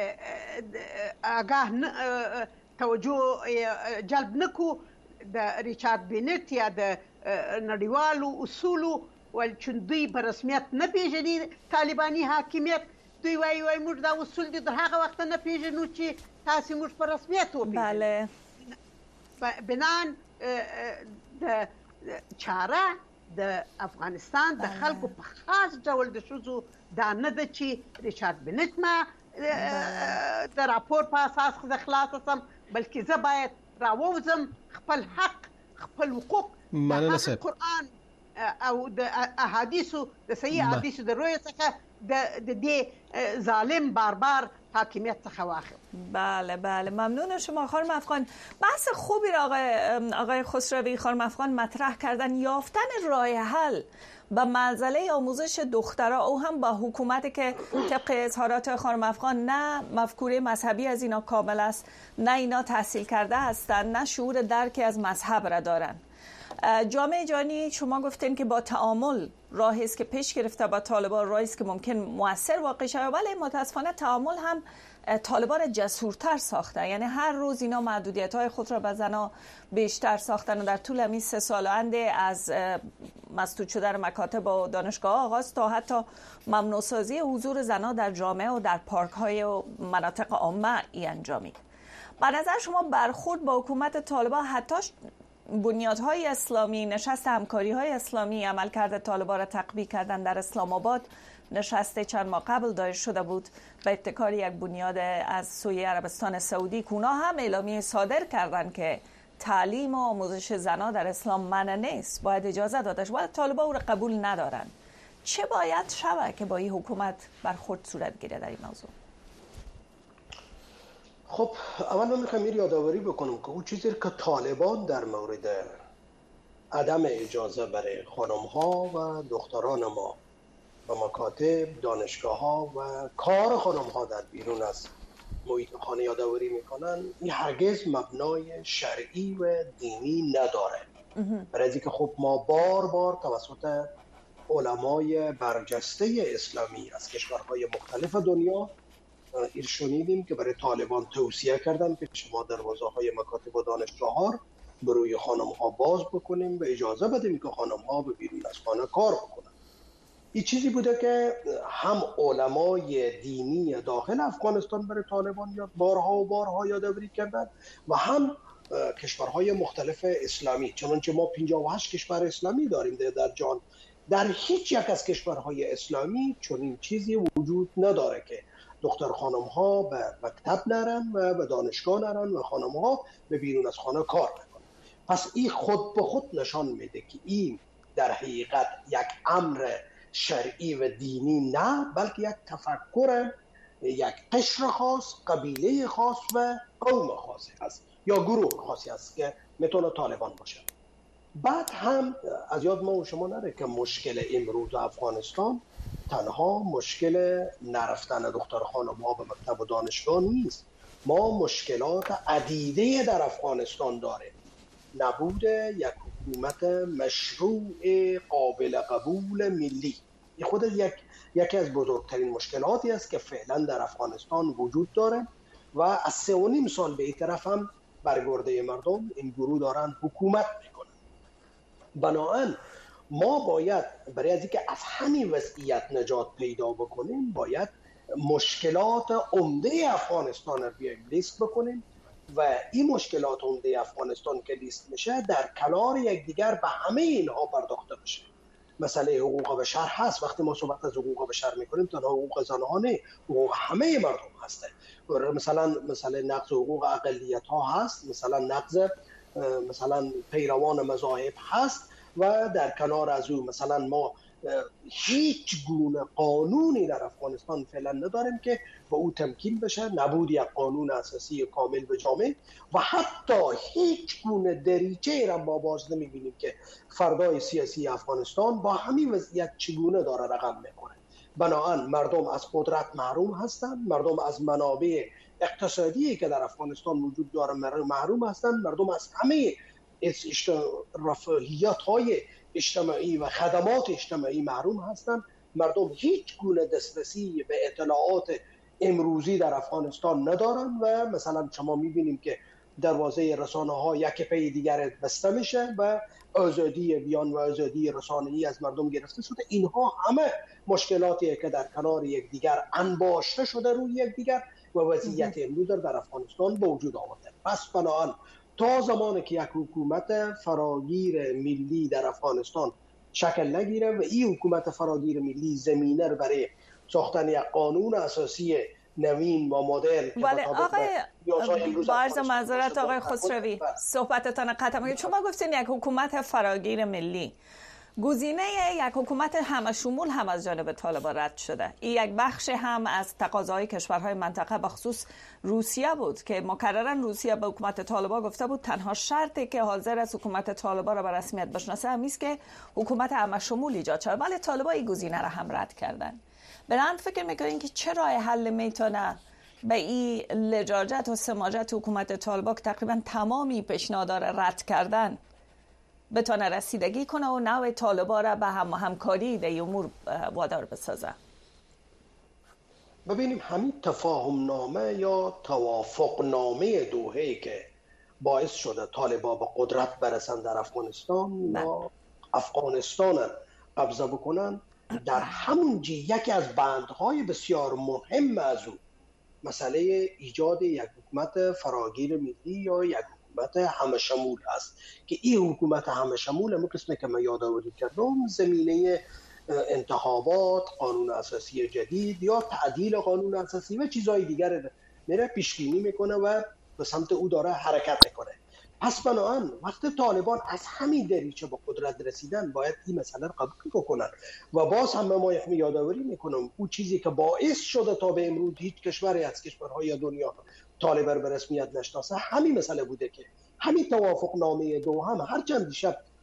Speaker 9: آگاه توجه جلب نکو د ریچارد بینټ یا د نړیوالو اصولو ول چې دوی په رسمیت نه پیژني طالباني حاکمیت دوی وایي موږ دا اصول دي تر هغه وخت نه پیژنو چې تاسو موږ په رسمیت وپیژنئ.
Speaker 2: بله
Speaker 9: بنان د چاره د افغانستان د خلکو په خاص ډول د ښځو دا نه ده چې ریچارد بینټ ما د راپور په اساس د خلاص سم بلکې زه باید راووځم خپل حق خپل حقوق د قرآن او د احادیثو د صحیح احادیثو د رویه څخه د دې ظالم باربار حاکمیت څخه واخلم.
Speaker 2: بله بله ممنون شما خانم افغان. بحث خوبی را آقای خسروی خانم افغان مطرح کردن. یافتن راه حل به منزله آموزش دخترها او هم با حکومتی که طبق اظهارات خانم افغان نه مفکوره مذهبی از اینا کامل است، نه اینا تحصیل کرده هستند، نه شعور درکی از مذهب را دارند. جامعه جهانی شما گفتین که با تعامل راهی است که پیش گرفته با طالبان، راهی است که ممکن مؤثر واقع شود، ولی متاسفانه تعامل هم طالبان جسورتر ساخته. یعنی هر روز اینا محدودیت‌های خود را به زنها بیشتر ساختن و در طول همین 3 سال آینده از مسدود شدن مکاتب و دانشگاه آغاز تا حتی ممنوع سازی حضور زنها در جامعه و در پارک‌های و مناطق عامه انجامید. به نظر شما برخورد با حکومت طالبان حتی بنیادهای اسلامی، نشست همکاری‌های اسلامی، عملکرد طالبان را تقویه کردن در اسلام آباد، نشست چند ماه قبل دایر شده بود به ابتکار یک بنیاد از سوی عربستان سعودی که اونا هم اعلامیه صادر کردن که تعلیم و آموزش زنان در اسلام منع نیست، باید اجازه داده شود، ولی طالبان او را قبول ندارن. چه باید شود که با این حکومت برخورد صورت گیره در این موضوع؟
Speaker 10: خب اول من میخوام یادآوری بکنم که اون چیزی که طالبان در مورد عدم اجازه برای خانم ها و دختران ما و مکاتب، دانشگاه ها و کار خانم ها در بیرون از محیط خانه یادآوری میکنن، این هرگز مبنای شرعی و دینی نداره. برای اینکه خب ما بار بار توسط علمای برجسته اسلامی از کشورهای مختلف دنیا این شنیدیم که برای طالبان توصیه کردن که شما دروازه‌های مکاتب و دانشگاه‌ها بروی خانم‌ها باز بکنیم و اجازه بدیم که خانم‌ها به بیرون از خانه کار بکنن. این چیزی بوده که هم علمای دینی داخل افغانستان برای طالبان بارها و بارها یادآوری کردن و هم کشورهای مختلف اسلامی. چنانچه ما 58 کشور اسلامی داریم در جهان، در هیچ یک از کشورهای اسلامی چنین چیزی وجود نداره که دختر خانم ها به مکتب نرن و به دانشگاه نرن و خانم ها به بیرون از خانه کار نکنن. پس این خود به خود نشان میده که این در حقیقت یک امر شرعی و دینی نه، بلکه یک تفکر یک قشر خاص، قبیله خاص و قوم خاصی است یا گروه خاصی است که میتونه طالبان باشه. بعد هم از یاد ما و شما نره که مشکل امروز افغانستان تنها مشکل نرفتن دختر خانم ها به مکتب و دانشگاه نیست. ما مشکلات عدیده در افغانستان داریم. نبود یک حکومت مشروع قابل قبول ملی، این خود یکی از بزرگترین مشکلاتی است که فعلا در افغانستان وجود داره و از 3.5 سال به این طرف هم برگرده مردم این گروه دارن حکومت میکنن. بنابراین ما باید برای از اینکه از همین وضعیت نجات پیدا بکنیم باید مشکلات عمده افغانستان رو بیایم لیست بکنیم و این مشکلات عمده افغانستان که لیست میشه در کنار یکدیگر به همه اینها پرداخته بشه. مسئله حقوق بشر هست. وقتی ما صحبت از حقوق بشر میکنیم تنها حقوق زنان نه، حقوق همه مردم هسته. مثلا نقض حقوق اقلیت ها هست، مثلا پیروان مذاهب هست و در کنار از او مثلا ما هیچ گونه قانونی در افغانستان فعلا نداریم که به او تمکین بشه، نبود یک قانون اساسی کامل و جامع و حتی هیچ گونه دریچه را ما باز نمیبینیم که فردای سیاسی افغانستان با همین وضعیت چگونه داره رقم میکنه. بنابراین مردم از قدرت محروم هستند، مردم از منابع اقتصادی که در افغانستان وجود داره محروم هستند، مردم از همه رفاهیات های اجتماعی و خدمات اجتماعی محروم هستند. مردم هیچ گونه دسترسی به اطلاعات امروزی در افغانستان ندارن و مثلا شما میبینیم که دروازه رسانه ها یک پی دیگر بسته میشه و آزادی بیان و آزادی رسانه‌ای از مردم گرفته شده. اینها همه مشکلاتی که در کنار یکدیگر انباشته شده روی یکدیگر و وضعیت امروز در افغانستان به وجود آورده. پس بنابراین تا زمانی که یک حکومت فراگیر ملی در افغانستان شکل نگیره و این حکومت فراگیر ملی زمینه رو برای ساختن یک قانون اساسی نوین و مدرن،
Speaker 2: ولی آقای با عرض معذرت آقای خسروی صحبتتان قطع می‌کنم. شما گفتین یک حکومت فراگیر ملی، گزینه یک حکومت همه شمول هم از جانب طالبان رد شده. این یک بخش هم از تقاضای کشورهای منطقه به خصوص روسیه بود که مکرراً روسیه به حکومت طالبان گفته بود تنها شرطی که حاضر از حکومت طالبان را به رسمیت بشناسه همین است که حکومت همه شمول ایجاد شود. ولی طالبان این گزینه را هم رد کردن. برای فکر میکنین که چه راه حل میتونه به این لجاجت و سماجت حکومت طالبان که تقریبا تمامی پیشنهادها را رد کردن بتونه رسیدگی کنه و نوع طالبان را به همکاری در این امور وادار بسازه؟
Speaker 10: ببینیم همین تفاهم نامه یا توافق نامه دوحه‌ای که باعث شده طالبان به قدرت برسن در افغانستان یا افغانستان قبضه بکنن، در همون یکی از بندهای بسیار مهم از اون مسئله ایجاد یک حکومت فراگیر ملی یا یک حکومت همه شمول است که این حکومت همه شمول همون قسمه که من یادآوری کردم زمینه انتخابات، قانون اساسی جدید یا تعدیل قانون اساسی و چیزهای دیگر میره پیشبینی میکنه و به سمت او داره حرکت میکنه. پس بنابراین وقتی طالبان از همین دریچه به قدرت رسیدن باید این مسئله رو قبول کنن و باز هم ما یادآوری میکنم اون چیزی که باعث شده تا به امروز هیچ کشوری از کشورهای دنیا طالبان به رسمیت نشناسه همین مسئله بوده که همین توافق نامه دوحه هرچند دیشب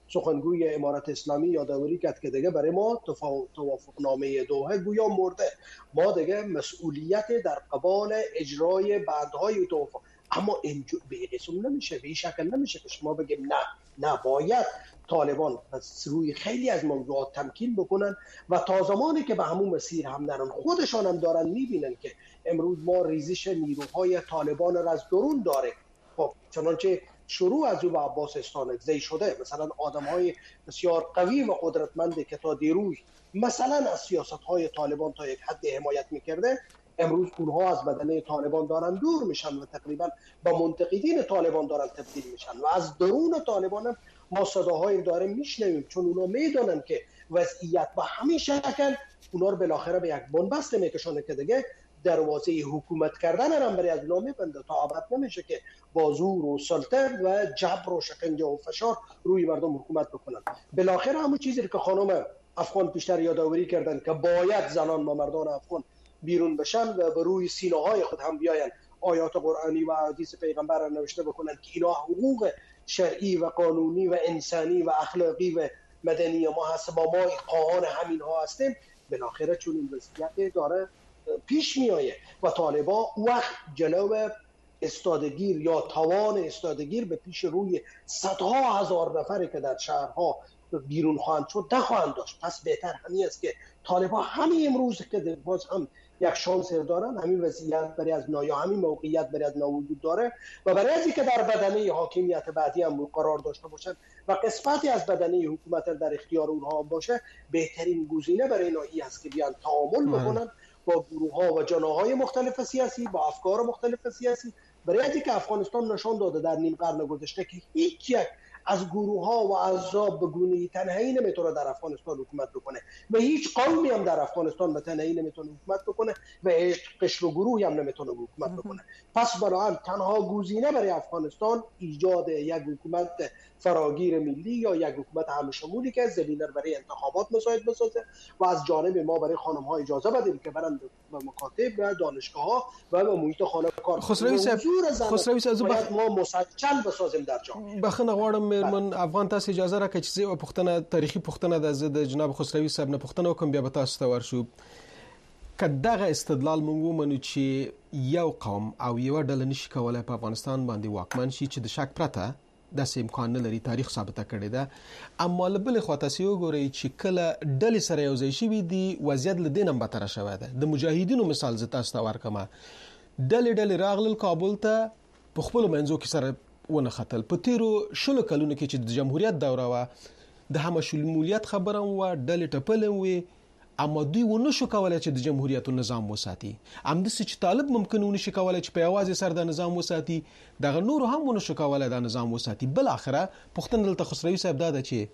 Speaker 10: سخنگوی امارت اسلامی یادآوری کرد که دیگه برای ما توافقنامه دوحه گویا مرده، ما دیگه مسئولیت در قبال اجرای بندهای توافق. اما اینجور به این قسم نمیشه، به این شکل نمیشه که شما بگیم نه باید طالبان از روی خیلی از موضوعات تمکین بکنن و تا زمانی که به همون مسیر هم نرن، خودشان هم دارن میبینن که امروز ما ریزش نیروهای طالبان را از درون داره. خب چنانچه شروع از او به عباس استانکزی شده، مثلا آدم‌های بسیار قوی و قدرتمندی که تا دیروز مثلا از سیاست‌های طالبان تا یک حد حمایت می‌کرده، امروز اونها از بدنه طالبان دارن دور میشن و تقریبا با منتقدین طالبان دارن تبدیل میشن و از درون طالبان هم ما صداهای داریم میشنویم، چون اونا میدونن که وضعیت با همین شکل اونا رو بالاخره به یک بنبست میکشونه که دیگه دروازه حکومت کردن هم برای از اونا میبنده. تا ابد نمیشه که با زور و سلطه و جبر و شکنجه و فشار روی مردم حکومت بکنن. بالاخره همون چیزی که خانم افغان پیشتر یادآوری کردن که باید زنان و مردان افغان بیرون بشن و به روی سینه های خود هم بیاین آیات قرآنی و احادیث پیغمبر را نوشته بکنن که اینا حقوق شرعی و قانونی و انسانی و اخلاقی و مدنی ما هست، با ما خواهان همین ها هستیم. بالاخره چون این وضعیت داره پیش میایه و طالبا وقت جلو استادگیر یا توان استادگیر به پیش روی صدها هزار نفری که در شهرها بیرون خواهند شد نخواهند داشت. پس بهتر همین است که طالبا همین امروز که باز هم یک شانس دارن، همین وضعیت برای از یا همین موقعیت برای از وجود داره و برای از اینکه در بدنه حاکمیت بعدی هم قرار داشته باشن و قسمتی از بدنه حکومت در اختیار اونها باشه، بهترین گزینه برای اینا این است که بیان تعامل بکنن با گروه‌ها و جناح‌های مختلف سیاسی، با افکار مختلف سیاسی، برای اینکه افغانستان نشان داده در نیم قرن گذشته که هیچ یک از گروه‌ها و احزاب به گونه‌ای تنهایی نمیتونه در افغانستان حکومت بکنه و هیچ قومی هم در افغانستان به تنهایی نمیتونه حکومت بکنه و هیچ قشر و گروهی هم نمیتونه حکومت بکنه. پس بنابراین تنها گزینه برای افغانستان ایجاد یک حکومت فراگیر ملی یا یک حکومت همشمولی که زمینه برای انتخابات مساعد بسازه و از جانب ما برای خانم‌ها اجازه بدیم که برن به مکاتب و دانشگاه‌ها و به محیط خانه کار.
Speaker 1: خسروی صاحب
Speaker 10: باید ما مسجل بسازیم در جامعه.
Speaker 1: بخنه غواړم من افغان تاسو اجازه راکړئ چې یو پوښتنه تاریخي پوښتنه د جناب خسروي صاحب نه پوښتنه وکم، بیا به تاسو ته ورشو. که دغه استدلال مونږ ومنو چې یو قوم او یو ډله نشي کولای په افغانستان باندې واکمن شي چې د شک پرته داسې امکان نه لري، تاریخ ثابته کړی ده، اما له بلې خوا تاسو وګورئ چې کله ډلې سره یو ځای شوي دي وضعیت له دې نه بدتره شوی ده. د مجاهدینو مثال زه تاسو ته ورکړم، ډلې راغلل کابل ته په خپلو منځو کې سره ونه خطل. په تیرو شلو کلونو کې چې د جمهوریت دوره وه د همشمولیت خبره وه، ډلې ټپلې وې، اما دوی ونه شو کولای چې د جمهوریت نظام وساتي. همداسې چې طالب ممکن ونه شي کولای چې په یوازې سر د نظام وساتي، دغه نورو هم ونه شو کولای د نظام وساتي. بل اخره پوښتنه دلته خسروي صاحب دا ده چې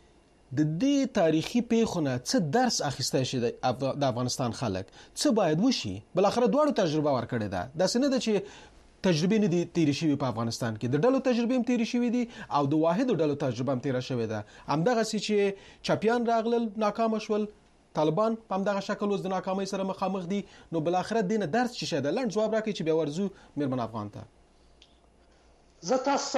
Speaker 1: د دې تاریخي پیښو نه څه درس اخیستی شي د افغانستان خلک، څه باید وشي؟ بل اخره دواړو تجربه ورکړې ده، داسې نه ده چې تجربې نه دي تیرې شوي په افغانستان کې، د ډلو تجربې هم تیرې شوي دي او د واحدو ډلو تجربه هم تیره شوې ده. همدغسې چې چاپیان راغلل ناکامه شول، طالبان په همدغه شکل اوس د ناکامۍ سره مخامخ دي، نو بالاخره دې نه درس څه شی ده؟ لنډ ځواب راکړئ چې بیا ورځو میرمن افغان ته.
Speaker 10: زه تاسو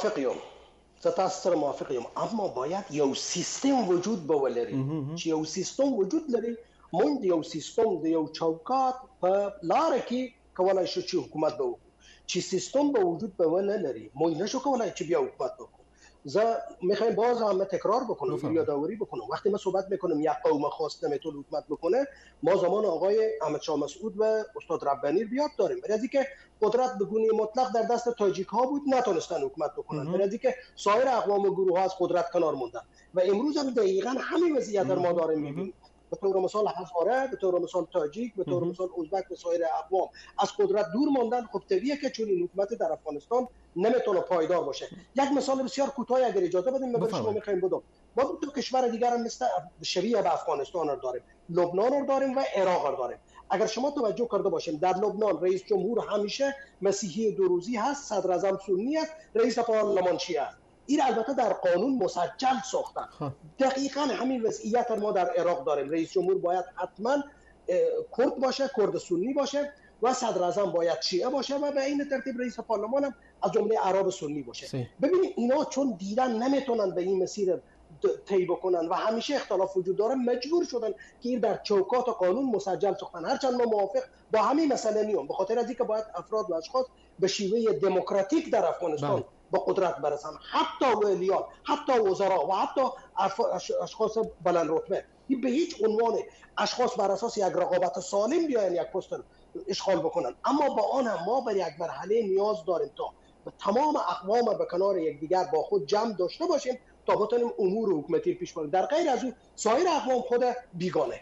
Speaker 10: سره موافق یم، اما باید یو سیستم وجود به ولري چې یو سیستم وجود لري. مونږ یو سیستم د یو چوکاټ په لار کې کولای شو چې حکومت به وکړو، چې سیستم به وجود به ونه لري مونږ نشو کولای چې بیا حکومت وکړو. زه میخوایم باز هم تکرار بکنم، یادآوری بکنم، وقتی ما صحبت میکنم یک قوم خاص نمیتونه حکومت بکنه، ما زمان آقای احمد شاه مسعود و استاد ربانی رو بیاد داریم، برای از اینکه قدرت به گونه مطلق در دست تاجیک ها بود نتونستن حکومت بکنن، برای از اینکه سایر اقوام و گروه ها از قدرت کنار موندن و امروز هم دقیقاً همین وضعیت رو ما داریم میبینیم. به طور مثال هزاره، به طور مثال تاجیک، به طور مثال ازبک و سایر اقوام از قدرت دور ماندن. خب طبیعیه که چون این حکومت در افغانستان نمیتونه پایدار باشه. یک مثال بسیار کوتاه اگر اجازه بدید من شما میخوایم بدم. ما دو کشور دیگر هم مثل شبیه به افغانستان رو داریم، لبنان رو داریم و عراق رو داریم. اگر شما توجه کرده باشین در لبنان رئیس جمهور همیشه مسیحی دروزی هست، صدر اعظم سنی است، رئیس پارلمان شیعه است. این البته در قانون مسجل ساختن. دقیقاً همین وضعیت ما در عراق داریم. رئیس جمهور باید حتما کرد باشه، کرد سنی باشه و صدر اعظم باید شیعه باشه و به این ترتیب رئیس پارلمان هم از جمله عرب سنی باشه. ببینید اینا چون دیدن نمیتونن به این مسیر طی بکنن و همیشه اختلاف وجود داره، مجبور شدن که این در چوکات قانون مسجل ساختن. هرچند ما موافق با همین مسئله نیم، به خاطر از اینکه باید افراد و اشخاص به شیوه دموکراتیک در افغانستان به قدرت برسن، حتی ولیان، حتی وزرا و حتی اشخاص بلند رتبه. این به هیچ عنوان اشخاص بر اساس یک رقابت سالم بیاین یک پست اشغال بکنن. اما با آن هم ما بر یک مرحله نیاز داریم تا تمام اقوام به کنار یکدیگر با خود جمع داشته باشیم تا بتونیم امور حکومتی پیش ببریم. در غیر از اون سایر اقوام خود بیگانه.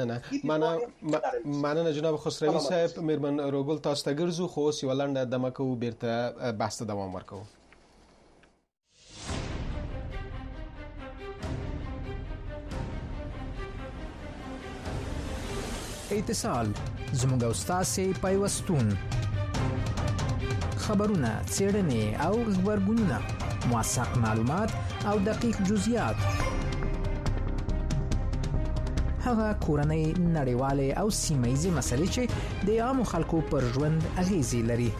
Speaker 1: مننه جناب خسروی صاحب. میرمن روګل تاسو ته ګرځو خو اوس یوه لنډه دمه کوو، بیرته بحث ته دوام ورکوو.
Speaker 12: اتصال زموږ او ستاسې پیوستون، خبرونه، څېړنې او غبرګونونه، موثق معلومات او دقیق جزئیات، هغه کورنۍ، نړیوالې او سیمه‌ییزې مسلې چې د عامو خلکو پر ژوند اغیزې لري.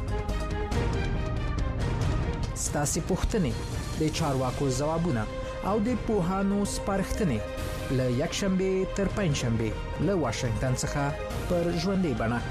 Speaker 12: ستاسې پوښتنې، د چارواکو ځوابونه او د پوهانو سپارښتنې له یکشنبه تر پنجشنبه له واشنگټن څخه پر ژوندۍ بڼه.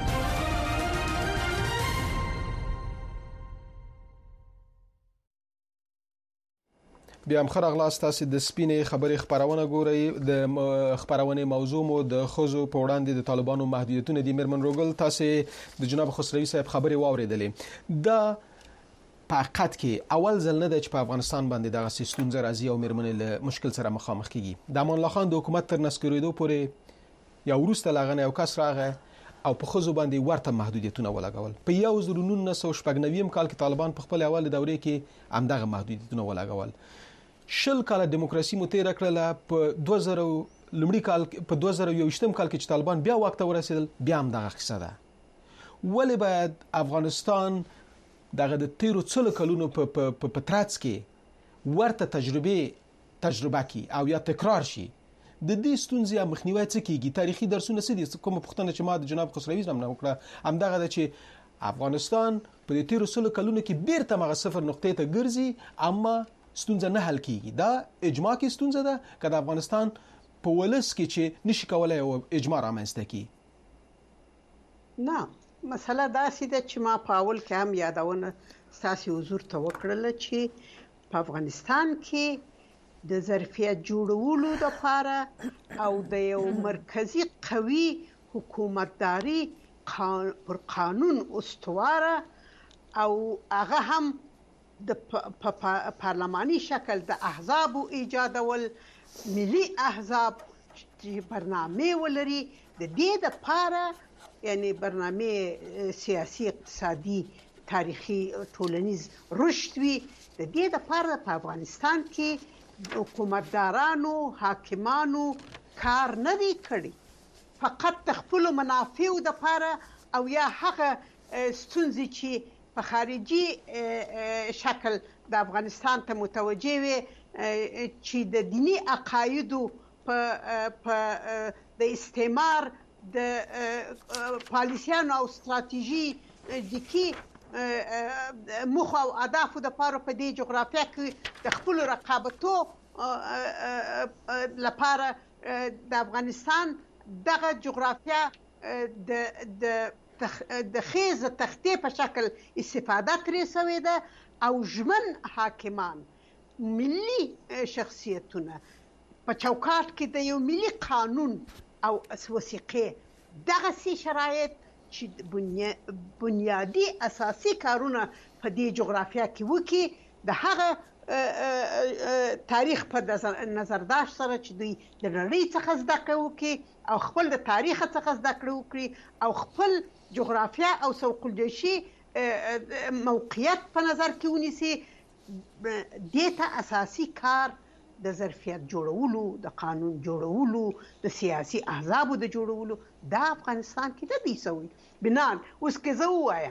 Speaker 1: بیا هم ښه راغلاست. تاسې د سپینې خبرې خپرونه ګورئ. د خپرونې موضوع مو د ښځو په وړاندې د طالبانو محدودیتونه دي. میرمن روګل، تاسې د جناب خسروي صاحب خبرې واورېدلې. دا په حقیقت کې اول ځل نه دی چې په افغانستان باندې دغسې ستونزه راځي او میرمنې له مشکل سره مخامخ کیږي. د امان الله خان د حکومت تر نسکورېدو پورې یا وروسته له هغه نه یو کس راغی او په ښځو باندې ورته محدودیتونه ولګول. په 1996 کال کې طالبان په خپل اول دورې کې همدغه محدودیتونه ولګول. 20 کاله دیموکراسي مو تېره کړله. په 2000 کال په 2021 کال کې چې طالبان بیا واک ته ورسېدل، بیا هم دغه قصه ده. ولې باید افغانستان دغه د تیرو څلو کلونو په ترڅ کې ورته تجربه کی او یا تکرار شي؟ د دې ستونزې مخنیوی څه کیږي؟ تاریخي درسونه څه دي؟ کومه پوښتنه چې ما د جناب خسروي صاحب نه وکړه همدغه ده چې افغانستان په دې تیرو څلو کلونو کې بیرته مغه صفر نقطې ته ګرځي، اما ستونزه نه حل کیږي. دا اجماع کې ستونزه ده که د افغانستان په ولس کې چې نشي کولای او اجماع رامنځته کی؟
Speaker 9: نه، مسله داسې ده چې ما په اول کې هم یادونه ستاسې حضور ته وکړله چې په افغانستان کې د ظرفیت جوړولو لپاره او د یو مرکزی قوي حکومتداري پر قانون استواره او هغه هم د پارلماني شکل د احزاب ایجادول، ملي احزاب چې برنامه ولري، د دې لپاره یعنی برنامه سیاسي، اقتصادي، تاریخي، ټولنیز رشد وي. د دې لپاره په افغانستان کې حکومتدارانو، حاکمانو کار نه دی کړی، فقط د خپل منافعو لپاره او یا هغه ستونزې چې په خارجي شکل د افغانستان ته متوجه وي چې د دینی عقایدو په د استعمار د پالیسیانو او ستراتیژي موخه او اهدافو لپاره په دې جغرافیه کې د خپل رقابتو لپاره د افغانستان دغه جغرافیه د خیز تختې په شکل استفاده ترې شوې ده او ژمن حاکمان، ملي شخصیتونه په چوکاټ کې د یو ملي قانون او وثیقې دغسې شرایط چې بنیادی اساسي کارونه په دې جغرافیه کې وکړي، د هغه تاریخ په نظرداشت سره چې دوی د نړۍ څخه زده کړه وکړي او خپل د تاریخ څخه زده کړه وکړي او خپل جغرافیه او سوق الجیشي موقعیت په نظر کې ونیسي. دې ته اساسي کار د ظرفیت جوړولو، د قانون جوړولو، د سیاسي احزابو د جوړولو د افغانستان کې د دې سوي بنان. اوس که زه ووایم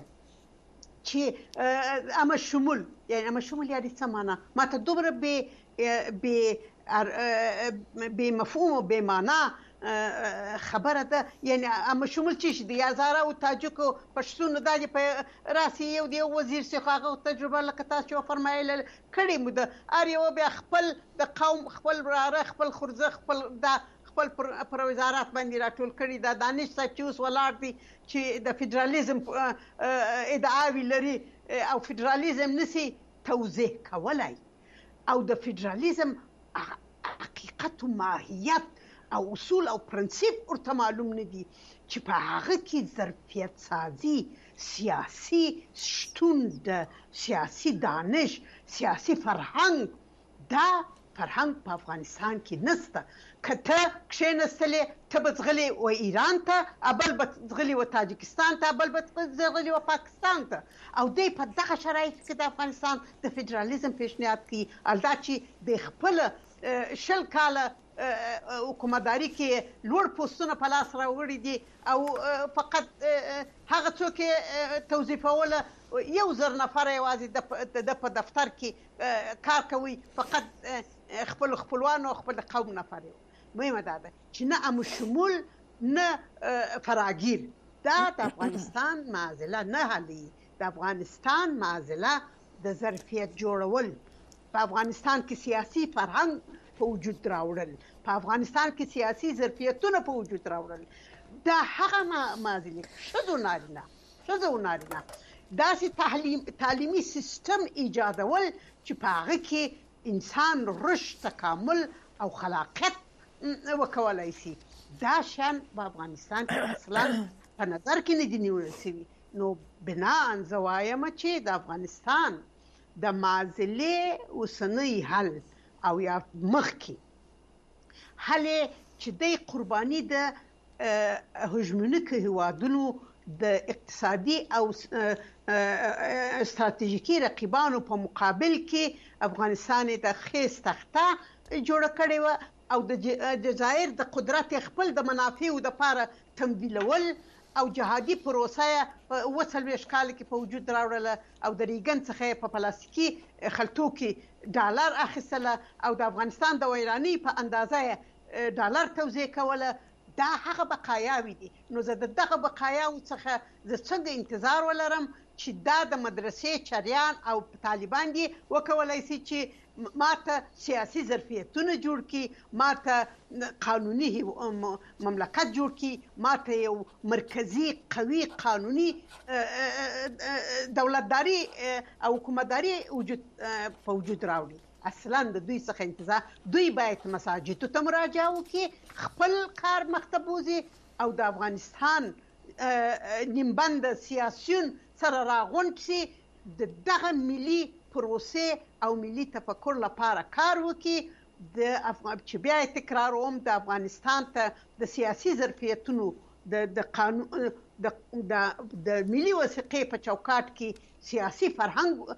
Speaker 9: چې اما شمول یعنی اما شمول یعنی څه معنا؟ ما ته دومره بې مفهوم و بې معنا خبره ده، یعنی اما شمول چی شد یا هزاره او تاجک او پښتون د په راسي یو دی وزیر څخه هغه تجربه لکه تاسو فرمایل کړي مو د ار یو بیا خپل د قوم خپل راره خپل خرزه خپل د خپل پر وزارت باندې راټول کړي د دانش صاحب چې اوس ولاړ دي چې د فدرالیزم ادعاوی لري او فدرالیزم نسی توضیح کولای او د فدرالیزم حقیقت و ماهیت او اصول او پرنسیپ ورته معلوم نه دي چې په هغه کې ظرفیت سازي، سیاسي شتون د سیاسي دانش، سیاسي فرهنګ، دا فرهنګ په افغانستان کې نسته. که ته کښېنستلې ته به ځغلې و ایران ته، بل به ځغلې و تاجکستان ته، بل به ځغلې و پاکستان ته، او دی په دغه شرایطو کې د افغانستان د فدرالیزم پیشنهاد کوي. الدا چې د خپله 20 کاله حکومتداري کې لوړ پوستونه په لاس راوړي دي او فقط هغه څوک توظیفوله 1000 نفر یوازې د په دفتر کې کار کوي، فقط خپل خپلوان او خپل قوم نفر. مهمه ده چې نه ام شمول نه فراگیر. دا د افغانستان معضله نه حلي. د افغانستان معضله د ظرفیت جوړول، په افغانستان کې سیاسي فرهنګ په وجود راوړل، په افغانستان کې سیاسي ظرفیتونه په وجود راوړل. دا هغه معضله ښځو او نارینه داسې تعلیمي سیستم ایجادول چې په هغه کې انسان رشد، تکامل او خلاقیت وکولای شي. دا شان په افغانستان کې اصلا په نظر کې نه دي نیول شوي. نو بناء زه وایم چې د افغانستان د معضلې اوسنی حل او یا مخکې حل چې د قرباني د هجمونیکو هیوادونو د اقتصادي او استراتیژیکي رقیبانو په مقابل کې افغانستان د خیس تخته جوړ کړی و او د جزایر د قدرت خپل د منافعو د لپاره تمویلول او جهادي پروسه په 40 کال کې په وجود راوړله او د ریګن څخه په پلاستیکي خلطو کې ډالر اخیستله او د افغانستان د ویرانی په اندازه ډالر توزیع کوله. دا هغه بقایاوي دي. نو زه دغه بقایاو څخه زه څنګه انتظار ولرم چې دا د مدرسې چریان او طالبان دي وکولای شي چې ماته سیاسي ظرفیتونه جوړ کړي، ماته قانوني مملکت جوړ کړي، ماته یو مرکزی قوي قانوني دولتداري او حکومتداري په وجود راوړي. اصلا د دوی څخه انتظار، دوی باید مساجدو ته مراجعه وکړي، خپل کار مخته بوزي او د افغانستان نیمبند سیاسیون سره راغونډ شي، دغه ملي پروسه او ملي تفکر لپاره کار وکړي. چې بیا تکراروم د افغانستان ته د سیاسي ظرفیتونو د قانون د ملي وثیقې په چوکاټ کې سیاسي فرهنګ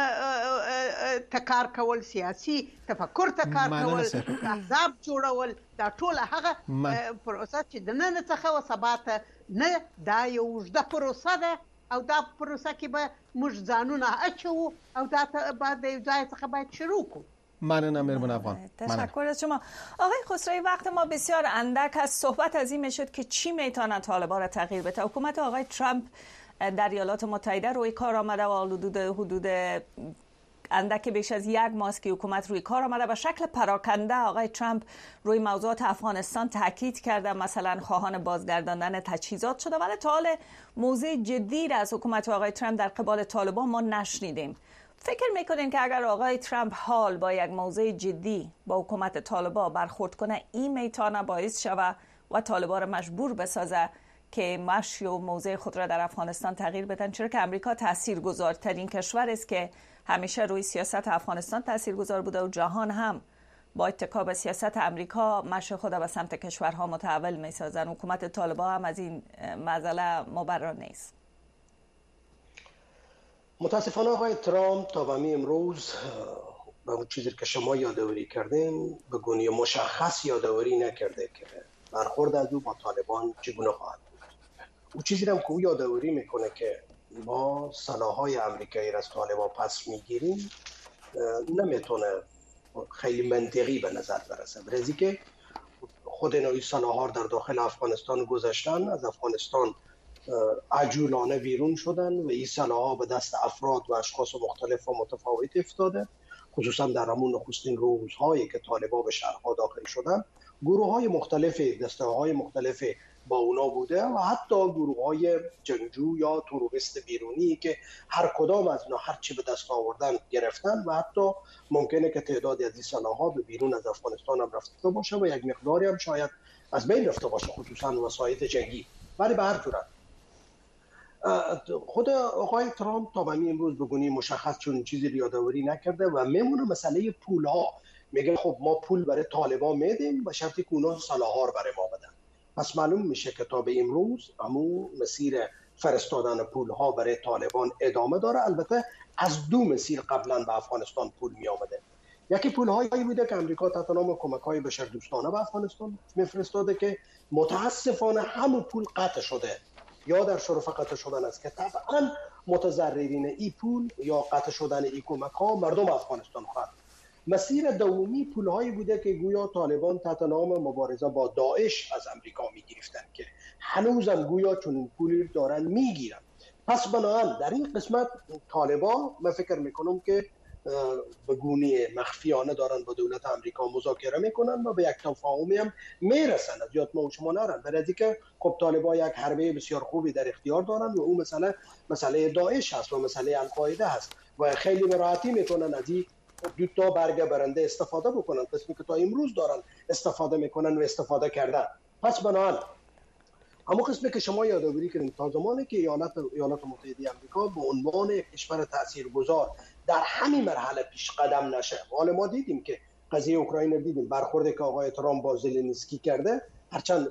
Speaker 9: تکار کول، سیاسي تفکر تکار کول، احزاب جوړول، دا ټول هغه پروسه چې د نن څخه و سبا نه، دا یو اوږده پروسه ده او دا پروسه کې به موږ ځانونه اچو او دا بعد یو ځای څخه باید شروع کنیم.
Speaker 1: ممنونم مهربان افغان.
Speaker 2: تشکر از شما آقای خسروی. وقت ما بسیار اندک است. صحبت از این میشد که چی میتونه طالبان را تغییر بده. حکومت آقای ترامپ در ایالات متحده روی کار آمده و حدود اندک بیش از 1 ماه است که حکومت روی کار آمده. به شکل پراکنده آقای ترامپ روی موضوعات افغانستان تاکید کرده، مثلا خواهان بازگرداندن تجهیزات شده، ولی تا حال موضع جدی را از حکومت آقای ترامپ در قبال طالبان ما نشنیدیم. فکر میکنین که اگر آقای ترامپ حال با یک موضع جدی با حکومت طالبان برخورد کنه، این میتونه باعث شوه و طالبان را مجبور بسازه که مشی و موضع خود را در افغانستان تغییر بدن، چرا که امریکا تاثیرگذارترین کشور است که همیشه روی سیاست افغانستان تاثیرگذار بوده و جهان هم با اتکا به سیاست امریکا مشی خود به سمت کشورها متحول میسازن. حکومت طالبان هم از این معضله مبرا نیست.
Speaker 10: متاسفانه آقای ترامپ تا به امروز به اون چیزی که شما یادآوری کردین به گونه مشخص یادآوری نکرده که برخورد از او با طالبان چگونه خواهد بود. اون چیزی هم که او یادآوری میکنه که ما سلاح‌های امریکایی را از طالبان پس میگیریم نمیتونه خیلی منطقی به نظر برسه. برای که خود نوعی سلاح‌ها در داخل افغانستان گذاشتن، از افغانستان عجولانه بیرون شدن و این سلاح‌ها به دست افراد و اشخاص مختلف و متفاوت افتاده. خصوصا در همون نخستین روزهایی که طالبان به شهرها داخل شدن، گروه‌های مختلف، دسته‌های مختلف با اونا بوده و حتی گروه‌های جنگجو یا تروریست بیرونی که هر کدام از اینا هر چی به دست آوردن گرفتن و حتی ممکنه که تعدادی از این سلاح‌ها به بیرون از افغانستان هم رفته باشه و یک مقداری هم شاید از بین رفته باشه، خصوصا وسایل جنگی. ولی به هر صورت خود آقای ترامپ تا همین امروز بگونی مشخص چون چیزی یادآوری نکرده و میمونه مسئله پول‌ها. میگه خب ما پول برای طالبان میدیم به شرطی که اونا سلاح‌ها برای ما بدن. پس معلوم میشه که تا به امروز همون مسیر فرستادن پول‌ها برای طالبان ادامه داره. البته از دو مسیر قبلا به افغانستان پول می آمده. یکی پول‌هایی بوده که امریکا تحت نام کمک‌های بشردوستانه به افغانستان میفرستاده که متاسفانه همون پول قطع شده یا در شرف قطع شدن است که طبعا متضررین این پول یا قطع شدن این کمک‌ها مردم افغانستان خواهد. مسیر دومی پول‌هایی بوده که گویا طالبان تحت نام مبارزه با داعش از امریکا می‌گرفتن که هنوزم گویا چون این پول دارن میگیرن. پس بنابراین در این قسمت طالبان من فکر میکنم که به گونه مخفیانه دارن با دولت امریکا مذاکره میکنن و به یک تفاهمی هم میرسن. از یاد ما و شما نرن برای اینکه خب طالبان یک حربه بسیار خوبی در اختیار دارن و اون مسئله داعش هست و مسئله القاعده هست و خیلی راحتی میکنن از این دو تا برگ برنده استفاده بکنن، قسمی که تا امروز دارن استفاده میکنن و استفاده کردن. پس بنابراین اما قسمی که شما یادآوری کردین تا زمانی که ایالات متحده آمریکا به عنوان کشور تاثیرگذار در همین مرحله پیش قدم نشه. حالا ما دیدیم که قضیه اوکراین دیدیم، برخوردی که آقای ترامپ با زلنسکی کرده هرچند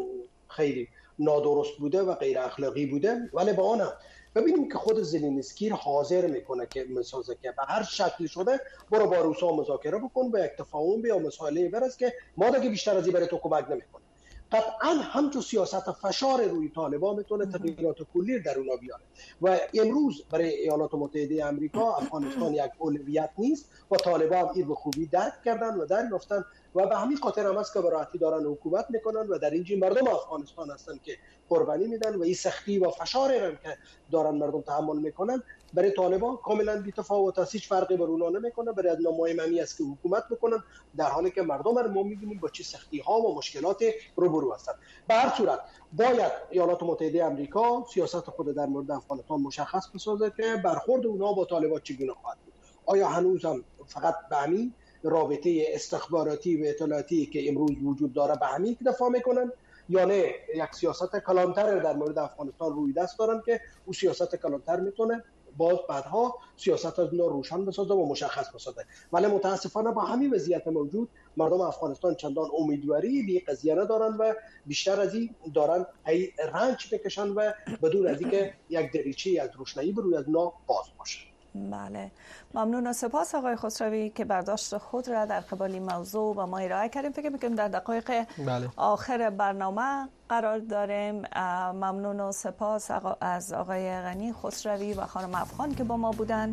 Speaker 10: خیلی نادرست بوده و غیر اخلاقی بوده، ولی با آن ببینیم که خود زلنسکی حاضر میکنه که مسازه که به هر شکلی شده برو با روسا مذاکره بکن، به یک تفاهم بیا مسائله برس که ما دیگه بیشتر از این برای تو کمک نمیکنه. قطعا همچون سیاست فشار روی طالبان میتونه تغییرات کلی در اونا بیاره و امروز برای ایالات متحده آمریکا افغانستان یک اولویت نیست و طالبان این به خوبی درک کردن و دریافتن و به همین خاطر هم است که به راحتی دارن حکومت میکنن و در اینجا مردم افغانستان هستن که قربانی میدن و این سختی و فشاری هم که دارن مردم تحمل میکنن برای طالبان کاملا بی‌تفاوت است، هیچ فرقی بر اونها نمیکنه. برای ادنا مهمی است که حکومت بکنن در حالی که مردم ما میبینیم با چه سختی ها و مشکلات روبرو هستند. به هر صورت باید ایالات متحده آمریکا سیاست خود در مورد افغانستان مشخص بسازه که برخورد اونها با طالبان چگونه خواهد بود. آیا هنوز هم فقط به همین رابطه استخباراتی و اطلاعاتی که امروز وجود داره به همین دفاع میکنن یا نه یک سیاست کلانتر در مورد افغانستان روی دست دارن که اون سیاست کلانتر میتونه باز بعدها سیاست از اونا روشن بسازه و مشخص بسازه. ولی متاسفانه با همین وضعیت موجود مردم افغانستان چندان امیدواری به قضیه ندارن و بیشتر از این دارن ای رنج بکشن و بدون از اینکه یک دریچه از روشنایی بر روی از اونا باز باشه.
Speaker 2: بله، ممنون و سپاس آقای خسروی که برداشت خود را در قبال این موضوع و ما ارائه کردیم. فکر می‌کنم در دقایق آخر برنامه قرار داریم. ممنون و سپاس از آقای غنی خسروی و خانم افغان که با ما بودن.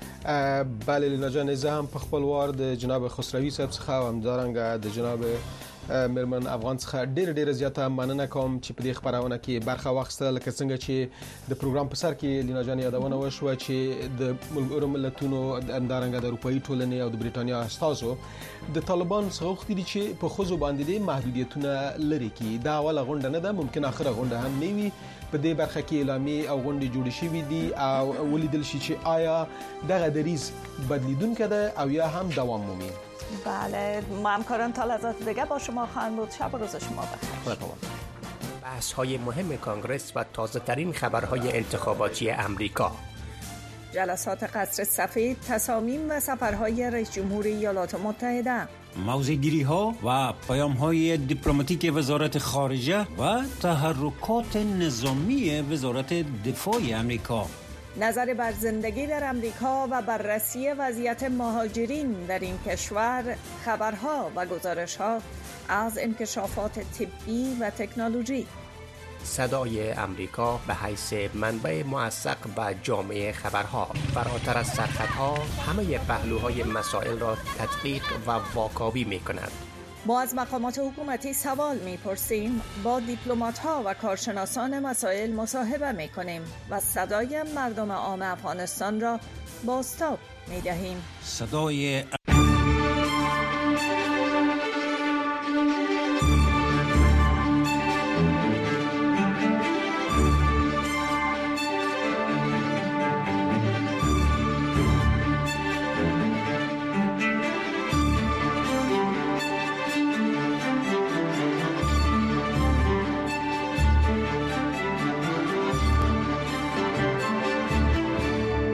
Speaker 1: بله لینا جان، زه هم په خپل وار د جناب خسروي صاحب څخه همدارنګه د جناب میرمن افغان څخه ډېر زیاته مننه کوم چې په دې خبرونه کې برخه واخیسته. لکه څنګه چې د پروګرام په سر کې لینا جان یادونه وشوه چې د ملګرو ملتونو همدارنګه د اروپאי ټولنې او د بریټانیا استازو د طالبان څخه غوښتي دي چې په خوځو باندې د محدودیتونه لري کړي. دا اوله غونډه نه ده، ممکن اخره غونډه هم نه وي. په دې برخه کې اعلامیې او غونډې جوړې شوې دي او ولیدل شي چې آیا دغه دریز بدلیدونکی ده او یا هم دوام مومي.
Speaker 2: بله، همکاران تا لحظات دیگه با شما خواهند بود. شب و روز شما بخیر.
Speaker 13: بحث‌های مهم کانگرس و تازه‌ترین خبرهای انتخاباتی امریکا،
Speaker 2: جلسات قصر سفید، تصامیم و سفرهای رئیس جمهور ایالات متحده،
Speaker 14: موضع‌گیری‌ها و پیام‌های دیپلماتیک وزارت خارجه و تحرکات نظامی وزارت دفاع امریکا،
Speaker 2: نظر بر زندگی در امریکا و بررسی وضعیت مهاجرین در این کشور، خبرها و گزارش‌ها از انکشافات طبی و تکنولوژی.
Speaker 13: صدای امریکا به حیث منبع موثق و جامع خبرها، فراتر از سرحدها همه پهلوهای مسائل را تدقیق و واکاوی می‌کند.
Speaker 2: ما از مقامات حکومتی سوال می‌پرسیم، با دیپلمات‌ها و کارشناسان مسائل مصاحبه می‌کنیم و صدای مردم عام افغانستان را بازتاب می‌دهیم.
Speaker 14: صدای